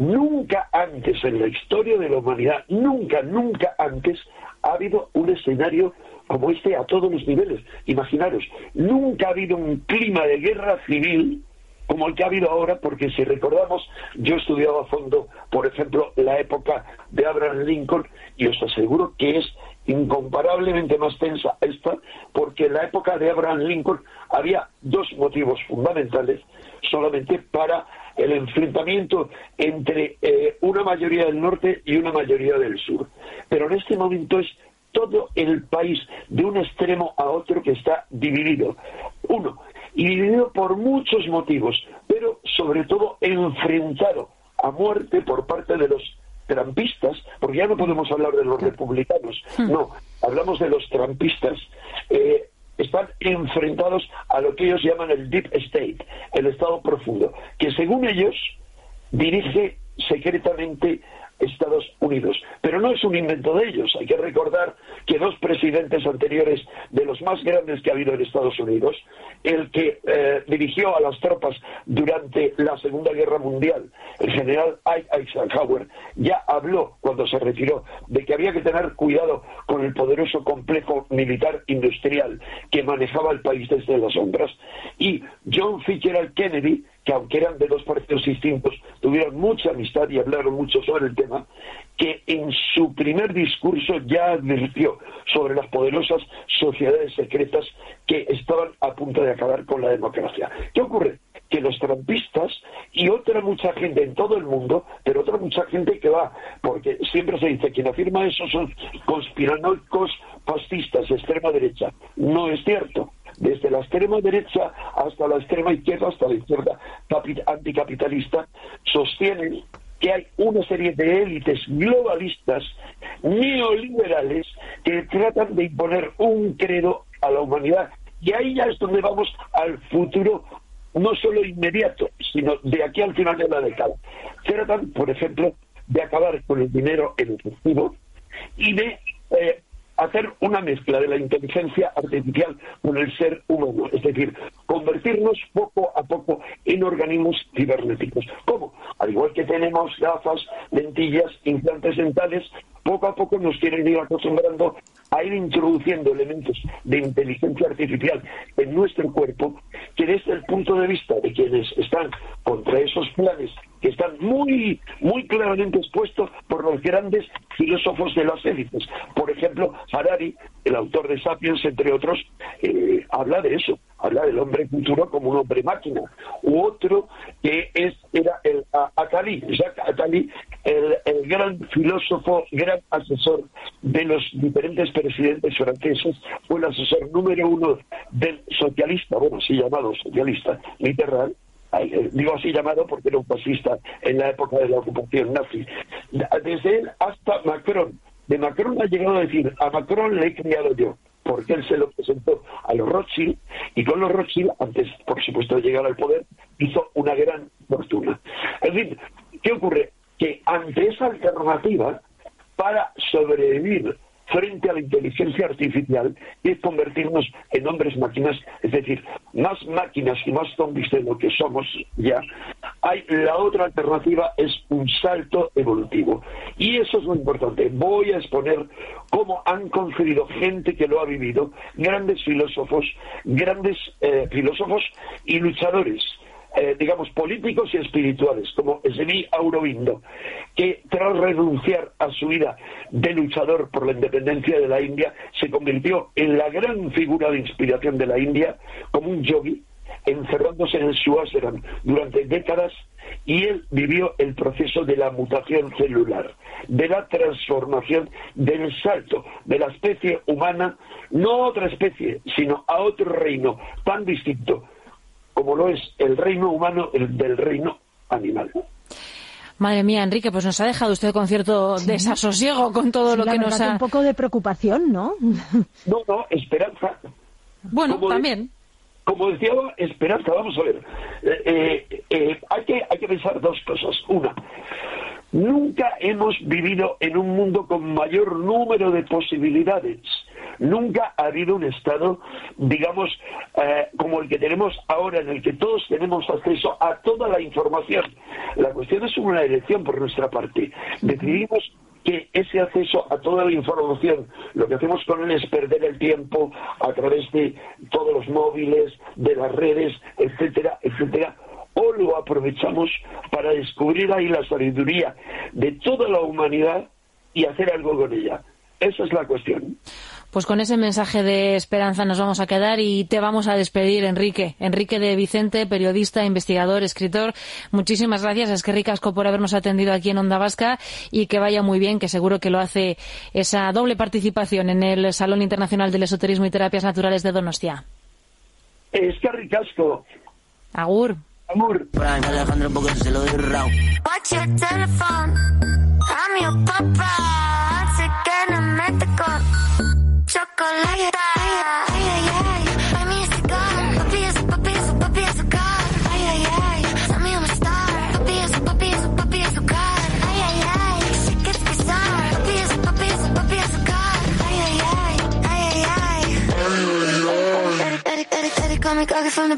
nunca antes en la historia de la humanidad, nunca, nunca antes ha habido un escenario como este a todos los niveles. Imaginaros, nunca ha habido un clima de guerra civil como el que ha habido ahora, porque si recordamos, yo he estudiado a fondo, por ejemplo, la época de Abraham Lincoln, y os aseguro que es incomparablemente más tensa esta, porque en la época de Abraham Lincoln había dos motivos fundamentales solamente para el enfrentamiento entre eh, una mayoría del norte y una mayoría del sur. Pero en este momento es todo el país de un extremo a otro que está dividido. Uno, y dividido por muchos motivos, pero sobre todo enfrentado a muerte por parte de los trampistas, porque ya no podemos hablar de los republicanos, no, hablamos de los trampistas. Eh, están enfrentados a lo que ellos llaman el Deep State, el Estado profundo, que según ellos dirige secretamente Estados Unidos. Pero no es un invento de ellos. Hay que recordar que dos presidentes anteriores, de los más grandes que ha habido en Estados Unidos, el que eh, dirigió a las tropas durante la Segunda Guerra Mundial, el general Eisenhower, ya habló cuando se retiró de que había que tener cuidado con el poderoso complejo militar industrial que manejaba el país desde las sombras. Y John Fitzgerald Kennedy, que aunque eran de dos partidos distintos, tuvieron mucha amistad y hablaron mucho sobre el tema, que en su primer discurso ya advirtió sobre las poderosas sociedades secretas que estaban a punto de acabar con la democracia. ¿Qué ocurre? Que los trumpistas y otra mucha gente en todo el mundo, pero otra mucha gente que va, porque siempre se dice, quien afirma eso son conspiranoicos fascistas de extrema derecha. No es cierto. Desde la extrema derecha hasta la extrema izquierda, hasta la izquierda anticapitalista, sostienen que hay una serie de élites globalistas, neoliberales, que tratan de imponer un credo a la humanidad. Y ahí ya es donde vamos al futuro, no solo inmediato, sino de aquí al final de la década. Tratan, por ejemplo, de acabar con el dinero en efectivo y de eh, hacer una mezcla de la inteligencia artificial con el ser humano, es decir, convertirnos poco a poco en organismos cibernéticos. ¿Cómo? Al igual que tenemos gafas, lentillas, implantes dentales, poco a poco nos quieren ir acostumbrando a ir introduciendo elementos de inteligencia artificial en nuestro cuerpo, que desde el punto de vista de quienes están contra esos planes, que están muy, muy claramente expuestos por los grandes filósofos de las élites. Por ejemplo, Harari, el autor de Sapiens, entre otros, eh, habla de eso, habla del hombre futuro como un hombre máquina. U otro que es era el Attali, Jacques Attali, el, el gran filósofo, gran asesor de los diferentes presidentes franceses, fue el asesor número uno del socialista, bueno, así llamado socialista, Mitterrand. Digo así llamado porque era un fascista en la época de la ocupación nazi. Desde él hasta Macron. De Macron ha llegado a decir, a Macron le he criado yo, porque él se lo presentó a los Rothschild, y con los Rothschild, antes por supuesto de llegar al poder, hizo una gran fortuna. En fin, ¿qué ocurre? Que ante esa alternativa, para sobrevivir frente a la inteligencia artificial, es convertirnos en hombres máquinas, es decir, más máquinas y más zombies de lo que somos ya, hay la otra alternativa, es un salto evolutivo. Y eso es lo importante. Voy a exponer cómo han concebido gente que lo ha vivido, grandes filósofos, grandes eh, filósofos y luchadores, Eh, digamos, políticos y espirituales, como Sri Aurobindo, que tras renunciar a su vida de luchador por la independencia de la India, se convirtió en la gran figura de inspiración de la India, como un yogi, encerrándose en su ashram durante décadas, y él vivió el proceso de la mutación celular, de la transformación, del salto de la especie humana, no a otra especie, sino a otro reino tan distinto como lo es el reino humano el del reino animal. Madre mía, Enrique, pues nos ha dejado usted con cierto sí. desasosiego con todo sí, lo que nos ha... un poco de preocupación, ¿no? No, no, esperanza. Bueno, como también. De, como decía, esperanza, vamos a ver. Eh, eh, eh, hay que, hay que pensar dos cosas. Una, nunca hemos vivido en un mundo con mayor número de posibilidades. Nunca ha habido un estado, digamos, eh, como el que tenemos ahora, en el que todos tenemos acceso a toda la información. La cuestión es una elección por nuestra parte. Decidimos que ese acceso a toda la información, lo que hacemos con él es perder el tiempo a través de todos los móviles, de las redes, etcétera, etcétera, o lo aprovechamos para descubrir ahí la sabiduría de toda la humanidad y hacer algo con ella. Esa es la cuestión. Pues con ese mensaje de esperanza nos vamos a quedar y te vamos a despedir, Enrique. Enrique de Vicente, periodista, investigador, escritor. Muchísimas gracias, es que ricasco por habernos atendido aquí en Onda Vasca y que vaya muy bien, que seguro que lo hace esa doble participación en el Salón Internacional del Esoterismo y Terapias Naturales de Donostia. Es que ricasco. Agur. Agur. Alejandro, porque se lo doy rao. Watch your telephone. I'm your papá. Así que no me te con chocolate. Ay, ay, ay. Buy me a cigar. Papi es papi es papi azúcar. Ay, ay, ay. Tell me I'm a star. Papi es papi es papi azúcar. Ay, ay, ay. Shit gets bizarre. Papi es papi es papi azúcar. Ay, ay, ay. Ay, ay, ay. Daddy, daddy, daddy, daddy, call me cocky from the block.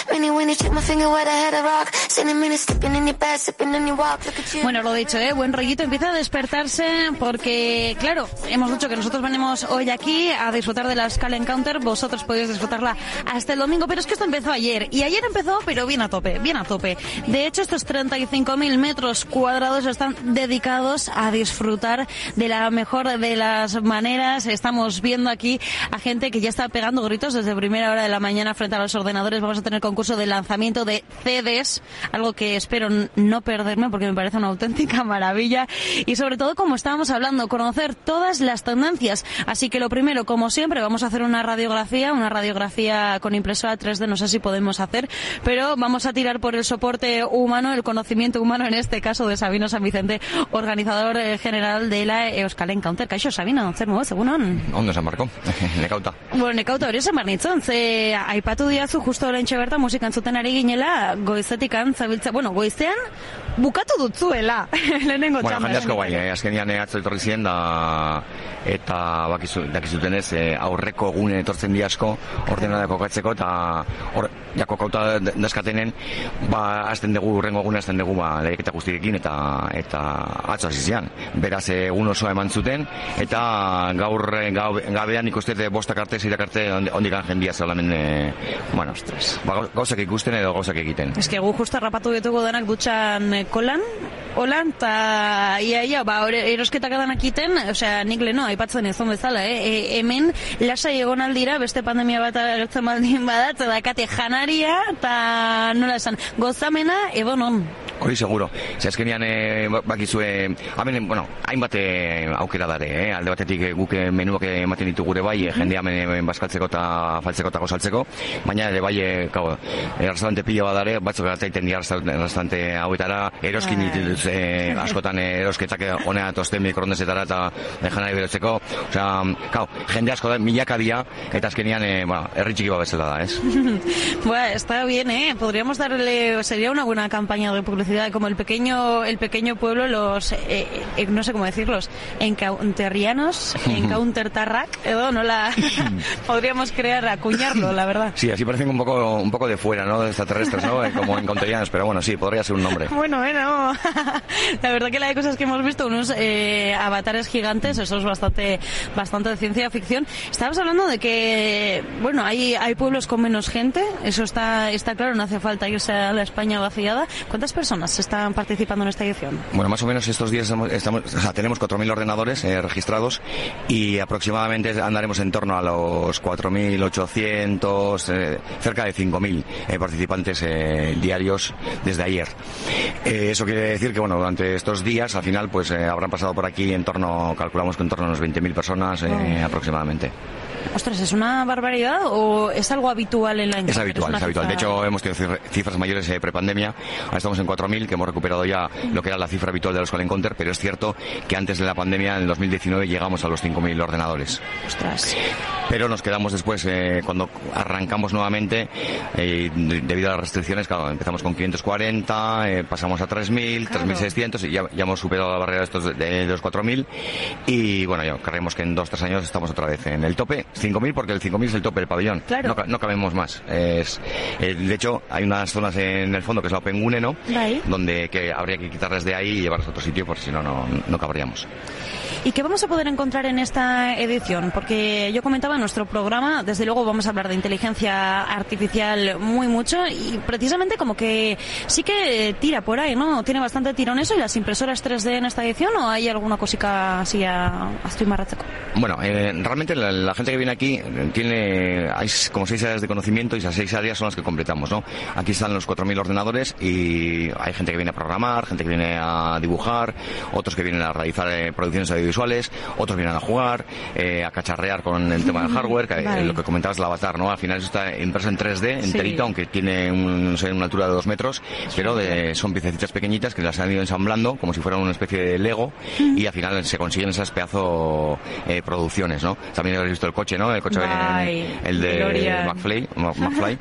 Bueno, lo dicho, ¿eh? Buen rollito, empieza a despertarse porque, claro, hemos dicho que nosotros venimos hoy aquí a disfrutar de la Skull Encounter, vosotros podéis disfrutarla hasta el domingo, pero es que esto empezó ayer, y ayer empezó, pero bien a tope, bien a tope. De hecho, estos treinta y cinco mil metros cuadrados están dedicados a disfrutar de la mejor de las maneras. Estamos viendo aquí a gente que ya está pegando gritos desde primera hora de la mañana frente a los ordenadores. Vamos a tener concurso de lanzamiento de C Ds, algo que espero no perderme porque me parece una auténtica maravilla, y sobre todo, como estábamos hablando, conocer todas las tendencias. Así que lo primero, como siempre, vamos a hacer una radiografía, una radiografía con impresora tres D, no sé si podemos hacer, pero vamos a tirar por el soporte humano, el conocimiento humano, en este caso de Sabino San Vicente, organizador eh, general de la Euskal Encounter. Kaixo, Sabino, zer modu, egunon? Ondo San Marco, nekauta. Bueno, nekauta hori esan barnitzon, ze aipatu diazu justo oraintxe bertan musika entzuten ari ginela, goizetik antzabiltza, bueno, goizean bukatu dutzuela, lehenengo bueno, txanda. Bueno, jende asko bai, eh? Azkenian atzo etorri ziren da, eta bakizu, dakizutenez, eh, aurreko egunen etortzen di asko, ordenada kokatzeko, eta hor, ja kokauta dazkatenen, ba, azten dugu, urrengo egune azten dugu, ba, lehiaketa guztiekin, eta eta atzo hasi zian. Beraz, egun osoa eman zuten, eta gaur gau, gabean ikusten bostak arte, zeirak arte, ondikan jendia zelamen, e, bueno, ba, gauzak ikusten edo gauzak egiten. Ez que gu justa rapatu ditugu denak dutxan kolan, holan, eta ia, ia, ba, erosketak adanak iten, osea, nik leno, aipatzen ez bezala, eh? E, hemen, lasai egon aldira, beste pandemia bat agertzen baldin badat, dakate janaria, eta nola esan, gozamena edo non. Hori seguro. Ze azkenean e, bakizue, hamen, bueno, hainbat aukera dare, eh? Alde batetik guk menuak ematen ditu gure bai, jendea hemen bazkaltzeko eta faltzeko eta gozaltzeko, baina ere bai, kau, errestaurante pila badare, batzuk ataiten dira errestaurante hauetara, eroskin dituz, e, askotan erosketak honea tosten mikroondesetara eta janari berotzeko, osea, kau, jende asko da, milaka dia, eta azkenean, e, bueno, herri txiki bat bezala da, ez? Bueno, está bien, eh, podríamos darle, sería una buena campaña de publicidad, como el pequeño el pequeño pueblo, los eh, eh, no sé cómo decirlos, encounterianos, encountertarrak, edo no la podríamos crear, acuñarlo, la verdad. Sí, así parecen un poco un poco de fuera, ¿no? De extraterrestres, ¿no? Como encounterianos, pero bueno, sí, podría ser un nombre. Bueno, eh, no. La verdad que la de cosas que hemos visto, unos eh, avatares gigantes, eso es bastante bastante de ciencia ficción. Estabas hablando de que, bueno, hay hay pueblos con menos gente, eso está está claro, no hace falta irse a la España vaciada. ¿Cuántas personas están participando en esta edición? Bueno, más o menos estos días estamos, estamos, o sea, tenemos cuatro mil ordenadores eh, registrados y aproximadamente andaremos en torno a los cuatro mil ochocientos, eh, cerca de cinco mil eh, participantes eh, diarios desde ayer. Eh, eso quiere decir que, bueno, durante estos días, al final, pues eh, habrán pasado por aquí en torno, calculamos que en torno a unos veinte mil personas eh, oh. aproximadamente. Ostras, ¿es una barbaridad o es algo habitual en la Encounter? Es habitual, es, es habitual. De hecho, hemos tenido cifras mayores eh, prepandemia. Ahora estamos en cuatro mil, que hemos recuperado ya lo que era la cifra habitual de los Skull Encounter, pero es cierto que antes de la pandemia, en el dos mil diecinueve, llegamos a los cinco mil ordenadores. Ostras. Pero nos quedamos después, eh, cuando arrancamos nuevamente, eh, debido a las restricciones, claro, empezamos con quinientos cuarenta, eh, pasamos a tres mil, claro. tres mil seiscientos, y ya, ya hemos superado la barrera de, estos, de, de los cuatro mil, y bueno, ya creemos que en dos, tres años estamos otra vez en el tope. cinco mil, porque el cinco mil es el tope del pabellón. Claro. No, no cabemos más. Es, eh, de hecho, hay unas zonas en el fondo que es la Open Gune, ¿no? Ahí. Donde que habría que quitarlas de ahí y llevarlas a otro sitio, porque si no, no, no cabríamos. ¿Y qué vamos a poder encontrar en esta edición? Porque yo comentaba en nuestro programa, desde luego vamos a hablar de inteligencia artificial muy mucho y precisamente como que sí que tira por ahí, ¿no? Tiene bastante tirón eso y las impresoras tres D en esta edición, ¿o hay alguna cosica así a, a estoy marracheco? Bueno, eh, realmente la, la gente que viene aquí tiene, hay como seis áreas de conocimiento y esas seis áreas son las que completamos, ¿no? Aquí están los cuatro mil ordenadores y hay gente que viene a programar, gente que viene a dibujar, otros que vienen a realizar eh, producciones audiovisuales, otros vienen a jugar, eh, a cacharrear con el tema del hardware, que, vale. eh, lo que comentabas del avatar, ¿no? Al final eso está impreso en tres D, enterito, sí. Aunque tiene un, no sé, una altura de dos metros, pero de, son piececitas pequeñitas que las han ido ensamblando como si fueran una especie de Lego mm. y al final se consiguen esas pedazo eh, producciones, ¿no? También habéis visto el coche, ¿no? El coche, Bye. el, el de McFly, McFly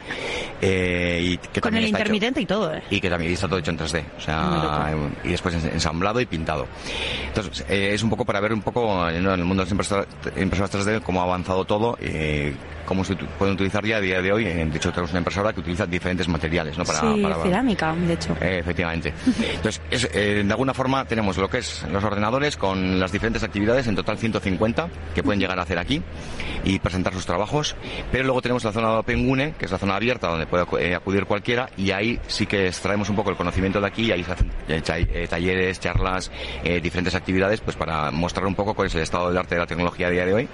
eh, y que con el intermitente hecho, y todo, ¿eh? Y que también está todo hecho en tres D, o sea, y después ensamblado y pintado. Entonces, eh, es un poco para ver un poco, ¿no?, en el mundo de las impresoras, impresoras tres D cómo ha avanzado todo, eh, cómo se pueden utilizar ya a día de hoy. De hecho, tenemos una impresora que utiliza diferentes materiales, ¿no? Para, sí, para, cerámica, de hecho. Eh, efectivamente. Entonces, es, eh, de alguna forma tenemos lo que es los ordenadores con las diferentes actividades, en total ciento cincuenta, que pueden llegar a hacer aquí y presentar sus trabajos, pero luego tenemos la zona de Opengune, que es la zona abierta donde puede eh, acudir cualquiera, y ahí sí que extraemos un poco el conocimiento de aquí, y ahí se hacen eh, talleres, charlas, eh, diferentes actividades, pues para mostrar un poco cuál es el estado del arte de la tecnología a día de hoy,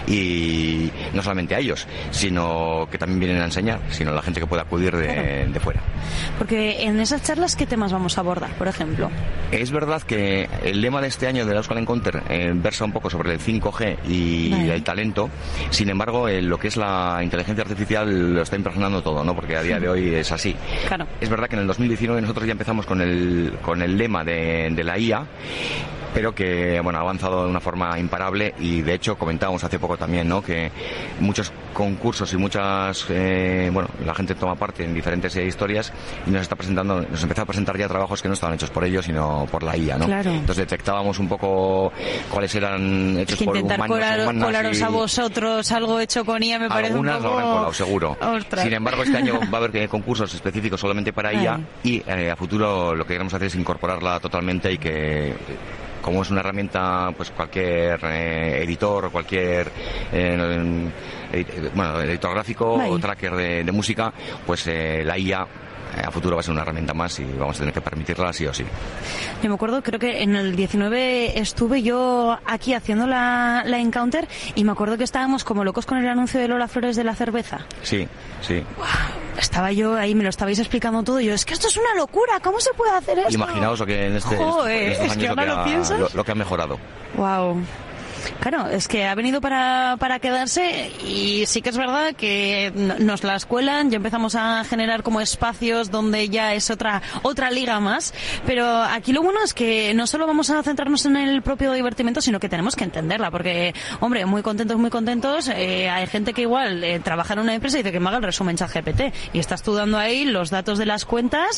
y no solamente a ellos, sino que también vienen a enseñar, sino a la gente que puede acudir de, claro. de fuera. Porque en esas charlas, ¿qué temas vamos a abordar, por ejemplo? Es verdad que el lema de este año de la Euskal Encounter eh, versa un poco sobre el cinco G y vale. el talento. Sin embargo, eh, lo que es la inteligencia artificial lo está impregnando todo, ¿no? Porque a día de hoy es así. Claro. Es verdad que en el dos mil diecinueve nosotros ya empezamos con el con el lema de, de la I A, pero que, bueno, ha avanzado de una forma imparable, y de hecho comentábamos hace poco también, ¿no?, que muchos concursos y muchas, eh, bueno, la gente toma parte en diferentes eh, historias, y nos está presentando, nos empezó a presentar ya trabajos que no estaban hechos por ellos, sino por la I A, ¿no? Claro. Entonces detectábamos un poco cuáles eran hechos que por intentar humanos, colar, humanas, colaros y a vosotros algo hecho con I A me parece un algunas poco... lo habrán colado, seguro. Ostras. Sin embargo, este año va a haber eh, concursos específicos solamente para I A, Ay. y eh, a futuro lo que queremos hacer es incorporarla totalmente, y que, como es una herramienta, pues cualquier eh, editor o cualquier eh, edit, bueno, editor gráfico Bye. o tracker de, de música, pues eh, la I A a futuro va a ser una herramienta más, y vamos a tener que permitirla sí o sí. Yo me acuerdo, creo que en el diecinueve estuve yo aquí haciendo la, la Encounter, y me acuerdo que estábamos como locos con el anuncio de Lola Flores de la cerveza. Sí, sí. Wow. Estaba yo ahí, me lo estabais explicando todo, y yo, es que esto es una locura, ¿cómo se puede hacer esto? Imaginaos lo que en este Joder, estos, estos es años que ahora lo, que lo ha, piensas. Lo, lo que ha mejorado. Wow. Claro, es que ha venido para, para quedarse, y sí que es verdad que nos la escuelan, ya empezamos a generar como espacios donde ya es otra otra liga más, pero aquí lo bueno es que no solo vamos a centrarnos en el propio divertimento, sino que tenemos que entenderla, porque, hombre, muy contentos, muy contentos, eh, hay gente que igual eh, trabaja en una empresa y dice que me haga el resumen ChatGPT, y estás tú dando ahí los datos de las cuentas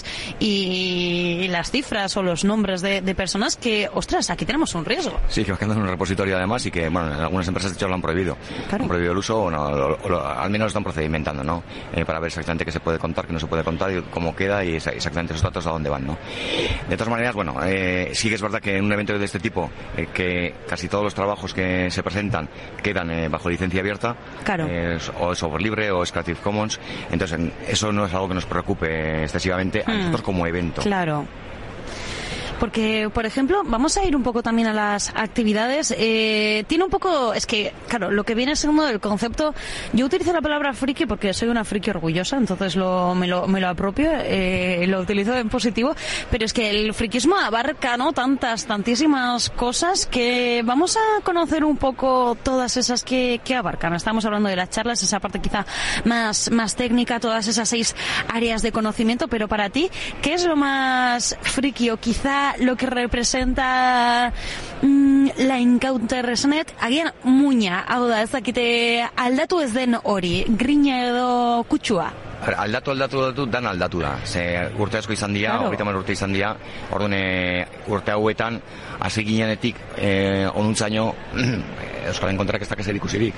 y, y las cifras o los nombres de, de personas que, ostras, aquí tenemos un riesgo. Sí, que quedan en un repositorio además, y que, bueno, en algunas empresas de hecho lo han prohibido. Claro. Han prohibido el uso, o, no, o, o, o al menos lo están procedimentando, ¿no? Eh, para ver exactamente qué se puede contar, qué no se puede contar, y cómo queda, y exactamente esos datos a dónde van, ¿no? De todas maneras, bueno, eh, sí que es verdad que en un evento de este tipo, eh, que casi todos los trabajos que se presentan quedan eh, bajo licencia abierta, claro. eh, o es software libre o es Creative Commons, entonces eso no es algo que nos preocupe excesivamente a nosotros hmm. como evento. Claro. Porque, por ejemplo, vamos a ir un poco también a las actividades. Eh, tiene un poco, es que, claro, lo que viene siendo el concepto, yo utilizo la palabra friki porque soy una friki orgullosa, entonces lo, me, lo, me lo apropio, eh, lo utilizo en positivo, pero es que el frikismo abarca, ¿no?, tantas, tantísimas cosas, que vamos a conocer un poco todas esas que, que abarcan. Estamos hablando de las charlas, esa parte quizá más, más técnica, todas esas seis áreas de conocimiento, pero para ti, ¿qué es lo más friki, o quizá lo que representa mm, la Encounter.net? Agian muina, hau da, ez dakite aldatu ez den hori, grina edo kutsua. Aldatu, aldatu, aldatu, dan aldatu da. Ze urte asko izan dira, claro. hogeita hamar urte izan dira, orduan urte hauetan, hasi ginenetik, eh, onuntzaino, Euskal Encounterak ez dakez erikusirik.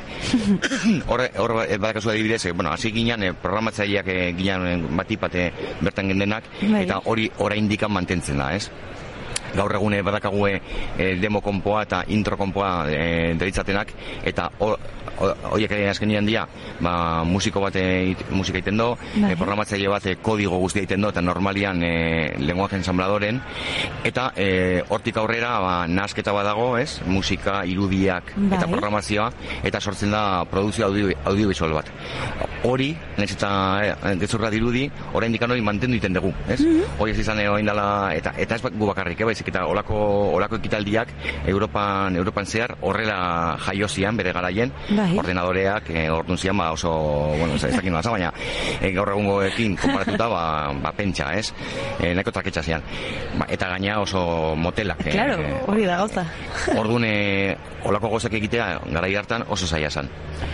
Hor, hor badakazu adibidez, eh, bueno, hasi ginean, eh, programatzaileak eh, ginean batipate bertan gendenak, eta hori oraindik mantentzen da, ez? Gaur egune badakague eh, demo konpoa eta intro konpoa eh, deritzatenak, eta horiek azkenian dira, ba, musiko bat e, musika egiten do, e, programatzaile bat e, kodigo guztia egiten do, eta normalian e, lenguaje ensambladoren, eta e, hortik aurrera ba, nahasketa bat dago, ez? Musika, irudiak bai. Eta programazioa, eta sortzen da produkzio audio, audiovisual bat. Hori, nahiz eta e, gezurra dirudi, orain dikan hori mantendu egiten dugu, ez? Mm-hmm. Hori ez izan orain dela, eta, eta ez gu bakarrik, eba, eta olako, olako ekitaldiak Europan, Europan zehar horrela jaiozian bere garaien, bai. Ordenadoreak e, orduan zian ba oso, bueno, ez dakit nola, baina e, gaur egungoekin konparatuta ba, ba pentsa, ez? E, nahiko traketxa zian. Ba, eta gaina oso motelak. E, claro, hori da gauza. Orduan e, olako gozak egitea garai hartan oso zaila zan.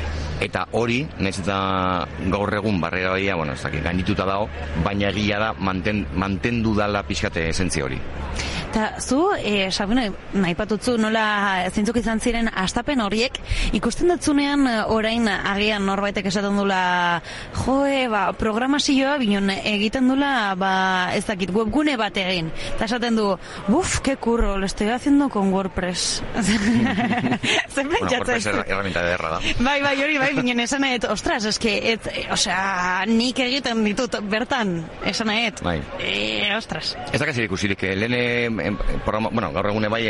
Eta hori, nahiz eta gaur egun barrera badia, bueno, ez dakit, gaindituta dago, baina egia da manten, mantendu dala pixkate esentzia hori. Ta zu, eh, Sabine, nahi patutzu, nola zintzuk izan ziren astapen horiek, ikusten dutzunean orain agian norbaitek esaten dula, joe, ba, programazioa binon egiten dula, ba, ez dakit, webgune bat egin. Ta esaten du, buf, que curro, lo estoy haciendo con WordPress. Zer bueno, WordPress es herramienta de erra da. Bai, bai, hori, bai, binon esan eet, ostras, eske, et, osea, nik egiten ditut bertan, esan eet, bai. E, ostras. Ez da kasi ikusirik, lehen, programa, bueno, gaur egune bai,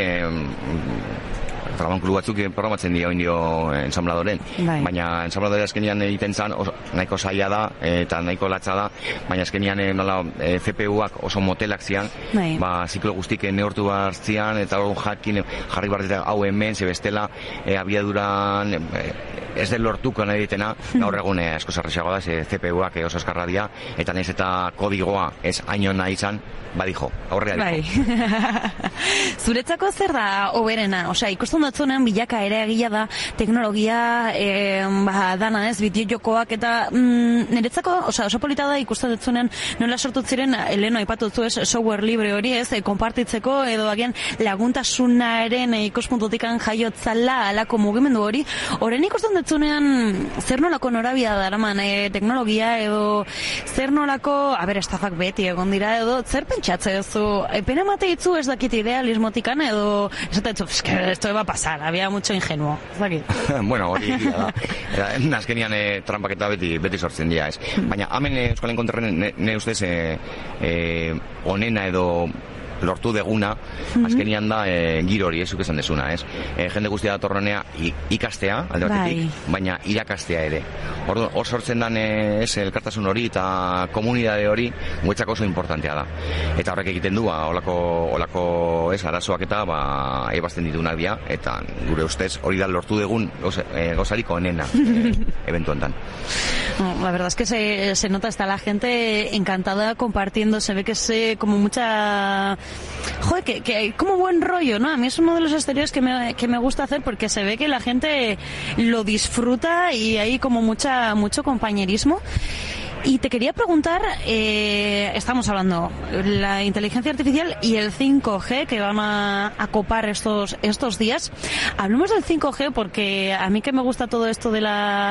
Trabankulu batzuk programatzen dira indio ensambladoren, bai. Baina ensambladore azkenian egiten zan oso, nahiko zaila da eta nahiko latza da, baina azkenian e, nola, e, C P Uak oso motelak zian, bai. Ba, ziklo guztik neurtu behar zian, eta hori jakin jarri behar hau hemen, ze bestela e, abiaduran e, ez den lortuko nahi ditena, gaur egun asko zarrexago da, ze C P Uak oso eskarra dira, eta nahiz eta kodigoa ez haino nahi izan, badijo, aurrea dijo. Bai. Zuretzako zer da hoberena? Osea, ikusten dutzunean bilaka ere egia da teknologia e, ba, dana ez, bideo-jokoak eta mm, niretzako, osea, oso polita da ikusten dutzunean nola sortu ziren, leheno aipatu dutzu ez, software libre hori ez, e, konpartitzeko edo agian laguntasunaren e, ikuspuntutikan jaiotzala alako mugimendu hori, horren ikusten dutzunean zer nolako norabia daraman e, teknologia edo zer nolako, a ber, estafak beti egon dira edo, zer pentsatze duzu, e, pena mate ditzu ez dakit idealismotikan edo esatetzu, esto va a pasar, había mucho ingenuo. Bueno, hori egia da. Azkenian e, trampaketa beti, beti sortzen dira, ez. Baina, hemen Euskal Enkontraren ne, ne ustez e, e, onena edo lortu deguna, mm-hmm. Azkenian da e, giro hori, ezuk esan desuna, ez? E, jende guztia da torronea ikastea, alde batetik, bai. Baina irakastea ere. Hor, hor sortzen dan ez, elkartasun hori eta komunidade hori guetzako oso importantea da. Eta horrek egiten du, ba, olako, olako ez, arazoak eta ba, ebazten ditunak dira, eta gure ustez hori da lortu degun goz, e, gozariko onena e, eventu enten. No, la verdad es que se, se nota, está la gente encantada compartiendo, se ve que es como mucha... Joder, que, que hay como buen rollo, ¿no? A mí es uno de los exteriores que me, que me gusta hacer porque se ve que la gente lo disfruta y hay como mucha mucho compañerismo. Y te quería preguntar, eh, estamos hablando la inteligencia artificial y el cinco G que van a, a copar estos estos días. Hablemos del cinco G porque a mí que me gusta todo esto de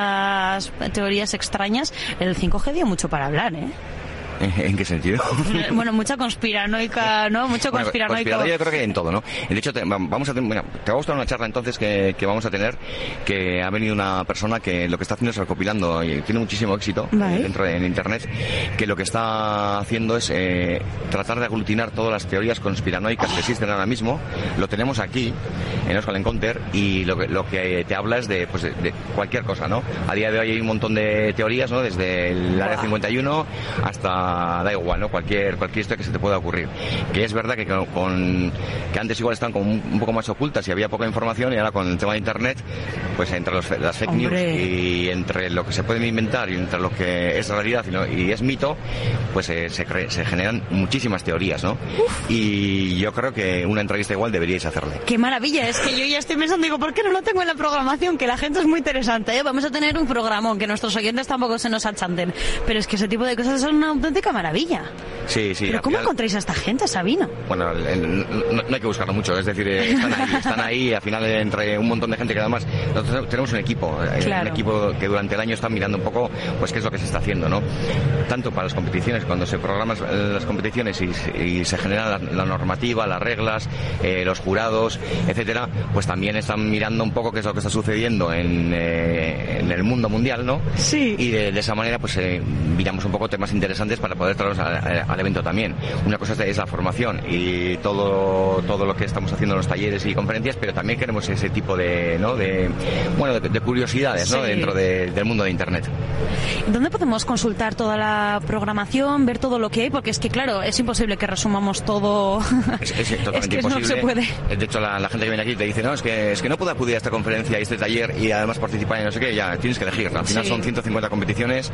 las teorías extrañas, el cinco G dio mucho para hablar, ¿eh? ¿En qué sentido? Bueno, mucha conspiranoica, ¿no? Mucho conspiranoico. Bueno, yo creo que en todo, ¿no? De hecho, te, vamos a tener, bueno, te va a gustar una charla entonces que, que vamos a tener, que ha venido una persona que lo que está haciendo es recopilando y tiene muchísimo éxito, ¿vale? Dentro de en internet, que lo que está haciendo es eh, tratar de aglutinar todas las teorías conspiranoicas que existen ahora mismo. Lo tenemos aquí en Euskal Encounter y lo que, lo que te habla es de, pues de, de cualquier cosa, ¿no? A día de hoy hay un montón de teorías, ¿no? Desde el Área cincuenta y uno hasta da igual, ¿no? Cualquier cualquier historia que se te pueda ocurrir. Que es verdad que con que antes igual estaban como un, un poco más ocultas y había poca información, y ahora con el tema de internet, pues entre los, las fake Hombre. news y entre lo que se pueden inventar y entre lo que es realidad y, lo, y es mito, pues eh, se cre, se generan muchísimas teorías, ¿no? Uf. Y yo creo que una entrevista igual deberíais hacerle. Qué maravilla, es que yo ya estoy pensando, digo, ¿por qué no lo tengo en la programación? Que la gente es muy interesante, ¿eh? Vamos a tener un programón, que nuestros oyentes tampoco se nos achanten, pero es que ese tipo de cosas son una auténtica maravilla. Sí, sí. ¿Pero cómo final... encontráis a esta gente, Sabino? Bueno, no, no hay que buscarlo mucho, es decir, están ahí, están ahí, al final entre un montón de gente que además nosotros tenemos un equipo, claro. Un equipo que durante el año está mirando un poco, pues qué es lo que se está haciendo, ¿no? Tanto para las competiciones, cuando se programan las competiciones y, y se genera la, la normativa, las reglas, eh, los jurados, etcétera, pues también están mirando un poco qué es lo que está sucediendo en, eh, en el mundo mundial, ¿no? Sí. Y de, de esa manera, pues eh, miramos un poco temas interesantes para poder traerlos al, al evento también. Una cosa es la formación y todo todo lo que estamos haciendo en los talleres y conferencias, pero también queremos ese tipo de, ¿no? de bueno de, de curiosidades, ¿no? Sí. Dentro de, del mundo de internet. ¿Dónde podemos consultar toda la programación, ver todo lo que hay? Porque es que claro, es imposible que resumamos todo. Es, es totalmente es que imposible. No se puede. De hecho, la, la gente que viene aquí te dice, no, es que es que no puedo acudir a esta conferencia y este taller y además participar en no sé qué, ya tienes que elegir. Al final sí. Son ciento cincuenta competiciones,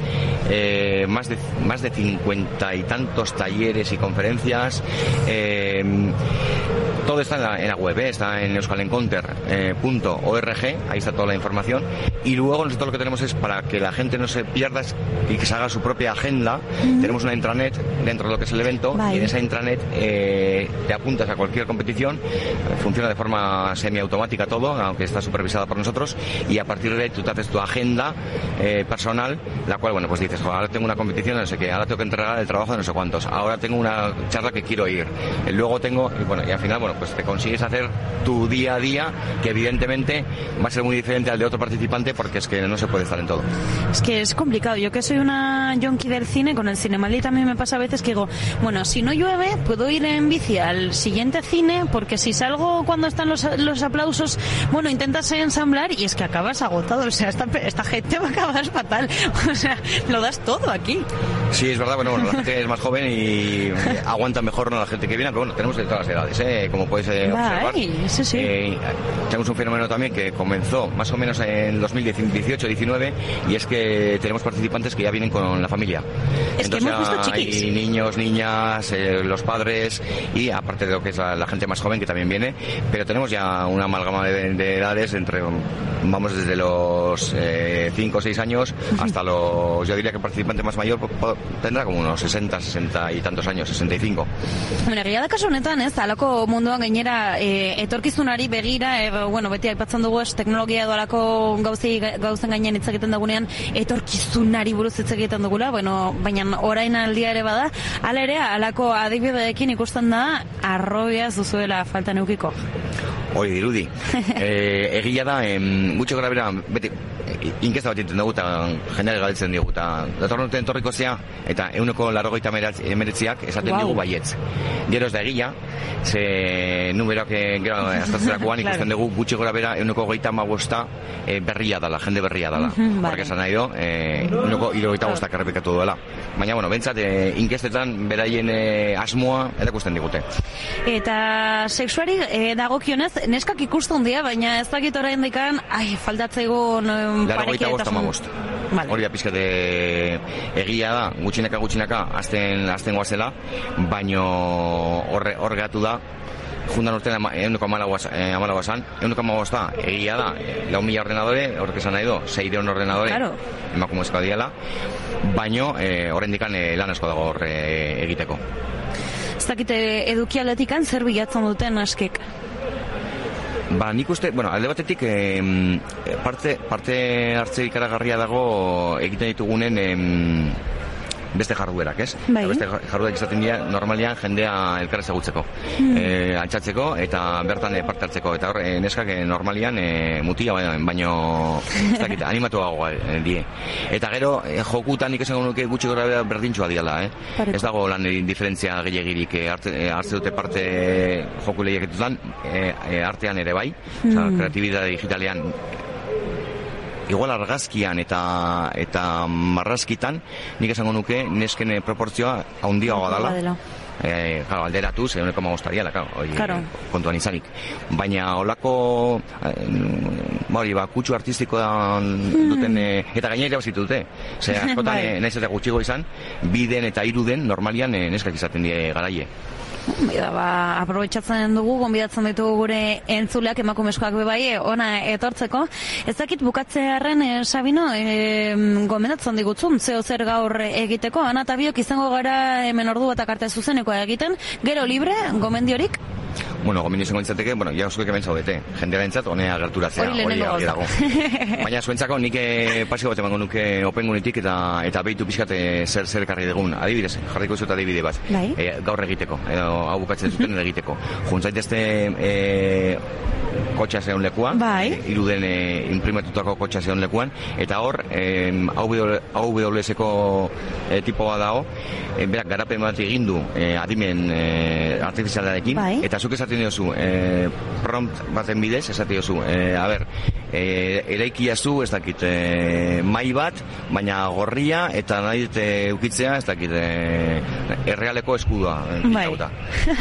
eh, más de más de cincuenta y tantos talleres y conferencias, eh, todo está en la, en la web, ¿eh? Está en euskalencounter punto org, ahí está toda la información. Y luego nosotros lo que tenemos es, para que la gente no se pierda y que se haga su propia agenda, mm. tenemos una intranet dentro de lo que es el evento. Vale. Y en esa intranet eh, te apuntas a cualquier competición, funciona de forma semiautomática todo, aunque está supervisada por nosotros, y a partir de ahí tú te haces tu agenda eh, personal, la cual, bueno, pues dices, ahora tengo una competición, no sé qué, ahora tengo que entregar el trabajo de no sé cuántos, ahora tengo una charla que quiero ir, luego tengo, y bueno, y al final, bueno, pues te consigues hacer tu día a día, que evidentemente va a ser muy diferente al de otro participante, porque es que no se puede estar en todo. Es que es complicado. Yo que soy una yonki del cine, con el Cinemalí también me pasa a veces que digo, bueno, si no llueve, puedo ir en bici al siguiente cine, porque si salgo cuando están los, los aplausos, bueno, intentas ensamblar y es que acabas agotado. O sea, esta, esta gente va a acabar fatal. O sea, lo das todo aquí. Sí, es verdad. Bueno, bueno, la gente es más joven y aguanta mejor, ¿no?, la gente que viene, pero bueno, tenemos de todas las edades, ¿eh? Como puedes eh, observar. Ay, sí, sí. Eh, tenemos un fenómeno también que comenzó más o menos en dos mil dieciocho diecinueve, y es que tenemos participantes que ya vienen con la familia. Es Entonces, que hemos visto chiquis. Hay niños, niñas, eh, los padres, y aparte de lo que es la, la gente más joven que también viene, pero tenemos ya una amalgama de, de edades entre, vamos, desde los cinco o seis años hasta los, yo diría que el participante más mayor tendrá como unos sesenta, sesenta y tantos años, sesenta y cinco. Bueno, egia da kasu honetan, ez, alako munduan gainera e, etorkizunari begira, edo, bueno, beti aipatzen dugu ez, teknologia edo alako gauzi, gauzen gainean hitz egiten dagunean, etorkizunari buruz hitz egiten dugula, bueno, baina orain aldia ere bada, ala ere, alako adibideekin ikusten da, arrobiaz duzuela falta neukiko. Hori dirudi. eh, egia da, em, gutxo gara bera, beti, inkesta bat egiten dugu, eta jendeari galdetzen digu, eta datorren urtean etorriko zea, eta euneko larrogeita emeretziak esaten wow. digu baietz. Gero ez da egia, ze numeroak gero aztertzerakoan ikusten dugu gutxi gora bera euneko geita magosta e, berria dala, jende berria dala. Horrek esan nahi do, euneko irogeita bostak errepikatu duela. Baina, bueno, bentsat, e, inkestetan beraien e, asmoa erakusten digute. Eta sexuari e, dagokionez, neskak ikusten dira, baina ez dakit orain dikan, ai, faltatzeigu no, parekietasun. Vale. Hori da pizkate egia da, gutxinaka gutxinaka azten, azten guazela, baino horre, horre gatu da, jundan urtean eguneko amalagoa zan, eguneko amalagoa zan, egia da, lau mila ordenadore, horrek esan nahi do, seireon ordenadore, claro. Emakumezkoa diala, baino horren dikan eh, lan asko dago horre egiteko. Ez dakite edukialetikan zer bilatzen duten askek? Ba, nik uste, bueno, alde batetik eh, parte, parte hartze ikaragarria dago egiten ditugunen eh, beste jarduerak, ez? Bai. Beste jarduerak izaten dira normalian jendea elkar ezagutzeko, mm. e, altxatzeko eta bertan e, parte hartzeko, eta hor, e, neskak e, normalian e, mutia baino, baino ez dakit, animatuago e, die. Eta gero, e, jokutan nik esango nuke gutxi gora berdintxua diala, eh? Ez dago lan diferentzia gehiagirik, e, hartze, e, hartze dute parte joku lehiaketutan, e, e, artean ere bai, mm. Oza, kreatibidade digitalean, igual argazkian eta eta marrazkitan, nik esango nuke nesken proportzioa handiagoa dela. Eh, claro, alderatuz, eguneko magostariala, claro, kontuan izanik. Baina olako eh, hori, ba, kutsu artistikoan duten, eh, eta gainera irabazitu dute. Ose, askotan, eh, nahiz eta gutxigo izan, biden eta iruden normalian eh, neskak izaten die garaie. Bida, ba, aprobetxatzen dugu, gonbidatzen ditugu gure entzuleak emakumezkoak bebai, ona etortzeko. Ez dakit bukatzearen, e, Sabino, e, gomendatzen digutzun, zeo zer gaur egiteko, Ana eta biok izango gara hemen ordu batak arte zuzenekoa egiten, gero libre, gomendiorik? Bueno, gomendio izango nintzateke, bueno, ja osko eken zaudete, jendera entzat, honea gerturatzea, hori hori dago. Baina zuentzako nik pasio bat emango nuke opengunitik eta eta behitu pixkate zer zer karri dugun. Adibidez, jarriko zut adibide bat, e, gaur egiteko, edo hau bukatzen zuten egiteko. Juntzaitezte e, kotxa zeon lekuan, bai. e, iruden e, imprimatutako kotxa zeon lekuan, eta hor, e, A W S-eko e, tipoa dago, e, berak garapen bat egindu e, adimen e, artifizialarekin, bai. Eta zuk esaten diozu, e, prompt baten bidez, esaten diozu, e, a ber, e, eraikia zu, ez dakit, e, mai bat, baina gorria, eta nahi dute ukitzea, ez dakit, e, errealeko eskudua. Bai.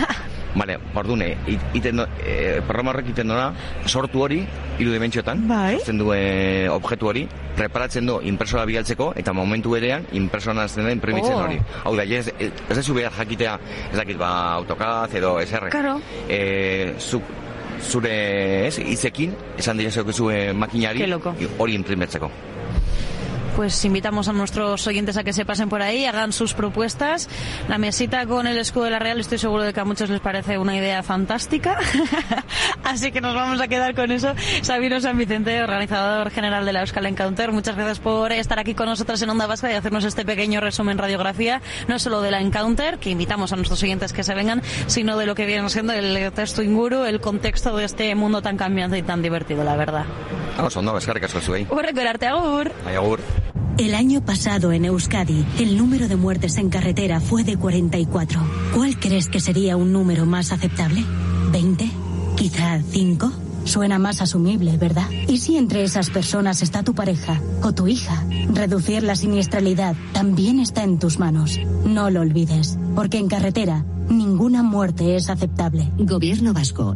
Vale, ordune, iten e, programa horrek iten duna, sortu hori, hiru dimentsiotan, bai. Sortzen du e, objektu hori, preparatzen du impresora bialtzeko, eta momentu berean, impresora nazten da imprimitzen Oh. hori. Hau da, ez, ez dezu behar jakitea, ez dakit, ba, AutoCAD edo S R. Claro. E, zu, zure, ez, hitzekin, esan dira zure makinari, Qué loco. hori imprimetzeko. Pues invitamos a nuestros oyentes a que se pasen por ahí, hagan sus propuestas. La mesita con el escudo de la Real, estoy seguro de que a muchos les parece una idea fantástica. Así que nos vamos a quedar con eso. Sabino San Vicente, organizador general de la Euskal Encounter, muchas gracias por estar aquí con nosotros en Onda Vasca y hacernos este pequeño resumen radiografía, no solo de la Encounter, que invitamos a nuestros oyentes que se vengan, sino de lo que viene siendo el texto inguru, el contexto de este mundo tan cambiante y tan divertido, la verdad. Vamos, Onda Vasca, que asko zuei. Horreko erarte, agur. Ai, agur. El año pasado en Euskadi, el número de muertes en carretera fue de cuarenta y cuatro. ¿Cuál crees que sería un número más aceptable? ¿veinte? ¿Quizá cinco? Suena más asumible, ¿verdad? ¿Y si entre esas personas está tu pareja o tu hija? Reducir la siniestralidad también está en tus manos. No lo olvides, porque en carretera ninguna muerte es aceptable. Gobierno vasco.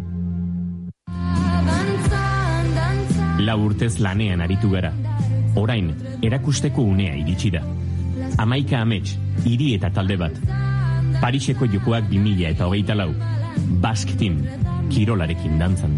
Lau urtez lanean aritu gara. Orain, erakusteko unea iritsi da. Hamaika amets, hiri eta talde bat. Pariseko jokoak bi mila eta hogeita lau. Basque Team, kirolarekin dantzan.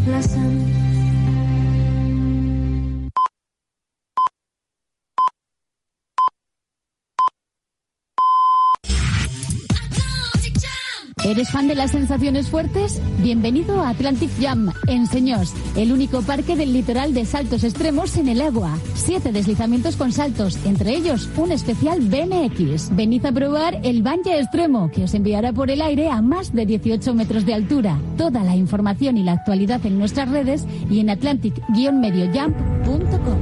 ¿Eres fan de las sensaciones fuertes? Bienvenido a Atlantic Jam, en Señors, el único parque del litoral de saltos extremos en el agua. Siete deslizamientos con saltos, entre ellos un especial B M X. Venid a probar el bungee extremo, que os enviará por el aire a más de dieciocho metros de altura. Toda la información y la actualidad en nuestras redes y en atlantic guion medio jump punto com.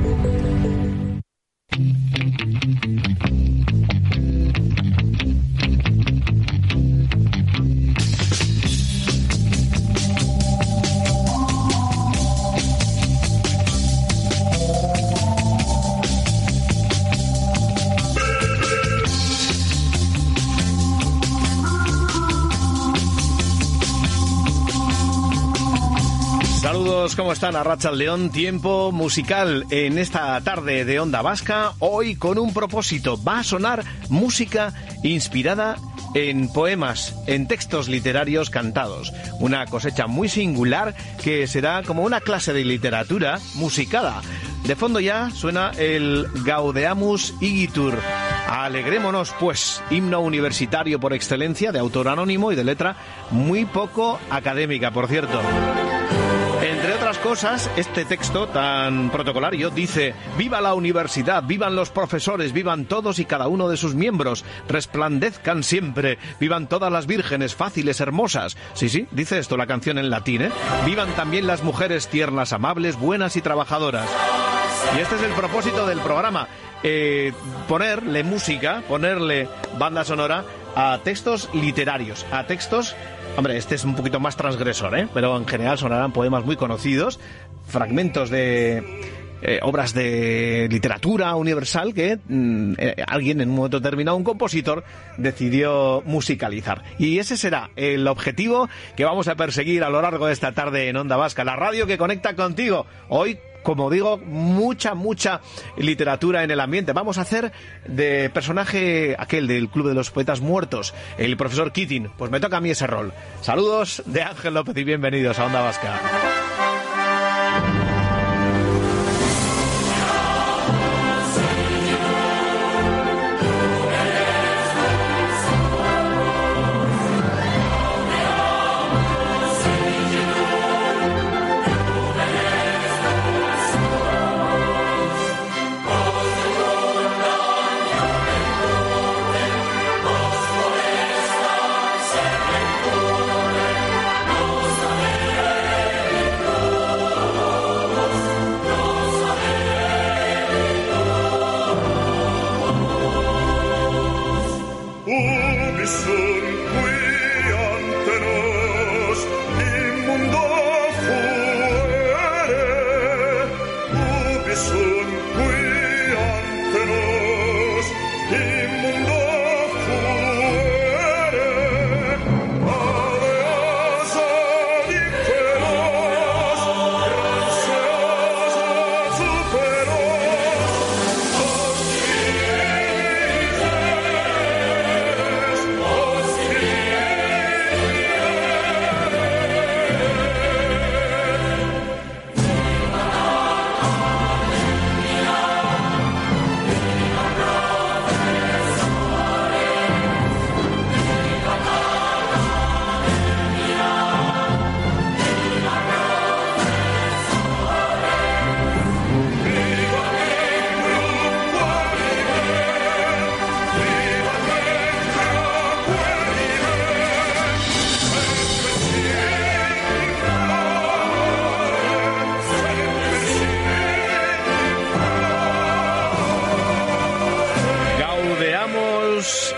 Saludos, ¿cómo están? Arratsaldeon, tiempo musical en esta tarde de Onda Vasca, hoy con un propósito. Va a sonar música inspirada en poemas, en textos literarios cantados. Una cosecha muy singular que será como una clase de literatura musicada. De fondo ya suena el Gaudeamus Igitur. Alegrémonos, pues, himno universitario por excelencia, de autor anónimo y de letra muy poco académica, por cierto. Entre otras cosas, este texto tan protocolario dice: viva la universidad, vivan los profesores, vivan todos y cada uno de sus miembros, resplandezcan siempre, vivan todas las vírgenes fáciles, hermosas. Sí, sí, dice esto la canción en latín, ¿eh? Vivan también las mujeres tiernas, amables, buenas y trabajadoras. Y este es el propósito del programa, eh, ponerle música, ponerle banda sonora a textos literarios, a textos... Hombre, este es un poquito más transgresor, ¿eh? Pero en general sonarán poemas muy conocidos, fragmentos de eh, obras de literatura universal que mm, eh, alguien en un momento determinado, un compositor, decidió musicalizar. Y ese será el objetivo que vamos a perseguir a lo largo de esta tarde en Onda Vasca, la radio que conecta contigo. Hoy, como digo, mucha, mucha literatura en el ambiente. Vamos a hacer de personaje aquel del Club de los Poetas Muertos, el profesor Keating. Pues me toca a mí ese rol. Saludos de Ángel López y bienvenidos a Onda Vasca.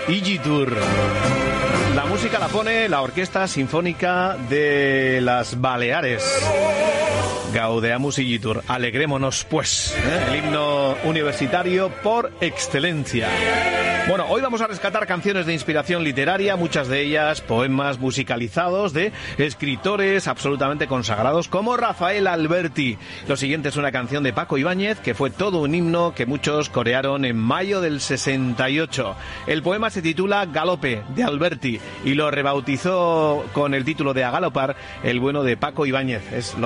Igitur. La música la pone la Orquesta Sinfónica de las Baleares. Gaudeamus Igitur. Alegrémonos, pues. ¿eh? El himno universitario por excelencia. Bueno, hoy vamos a rescatar canciones de inspiración literaria, muchas de ellas poemas musicalizados de escritores absolutamente consagrados como Rafael Alberti. Lo siguiente es una canción de Paco Ibáñez que fue todo un himno que muchos corearon en mayo del sesenta y ocho. El poema se titula Galope, de Alberti, y lo rebautizó con el título de A Galopar el bueno de Paco Ibáñez. Es lo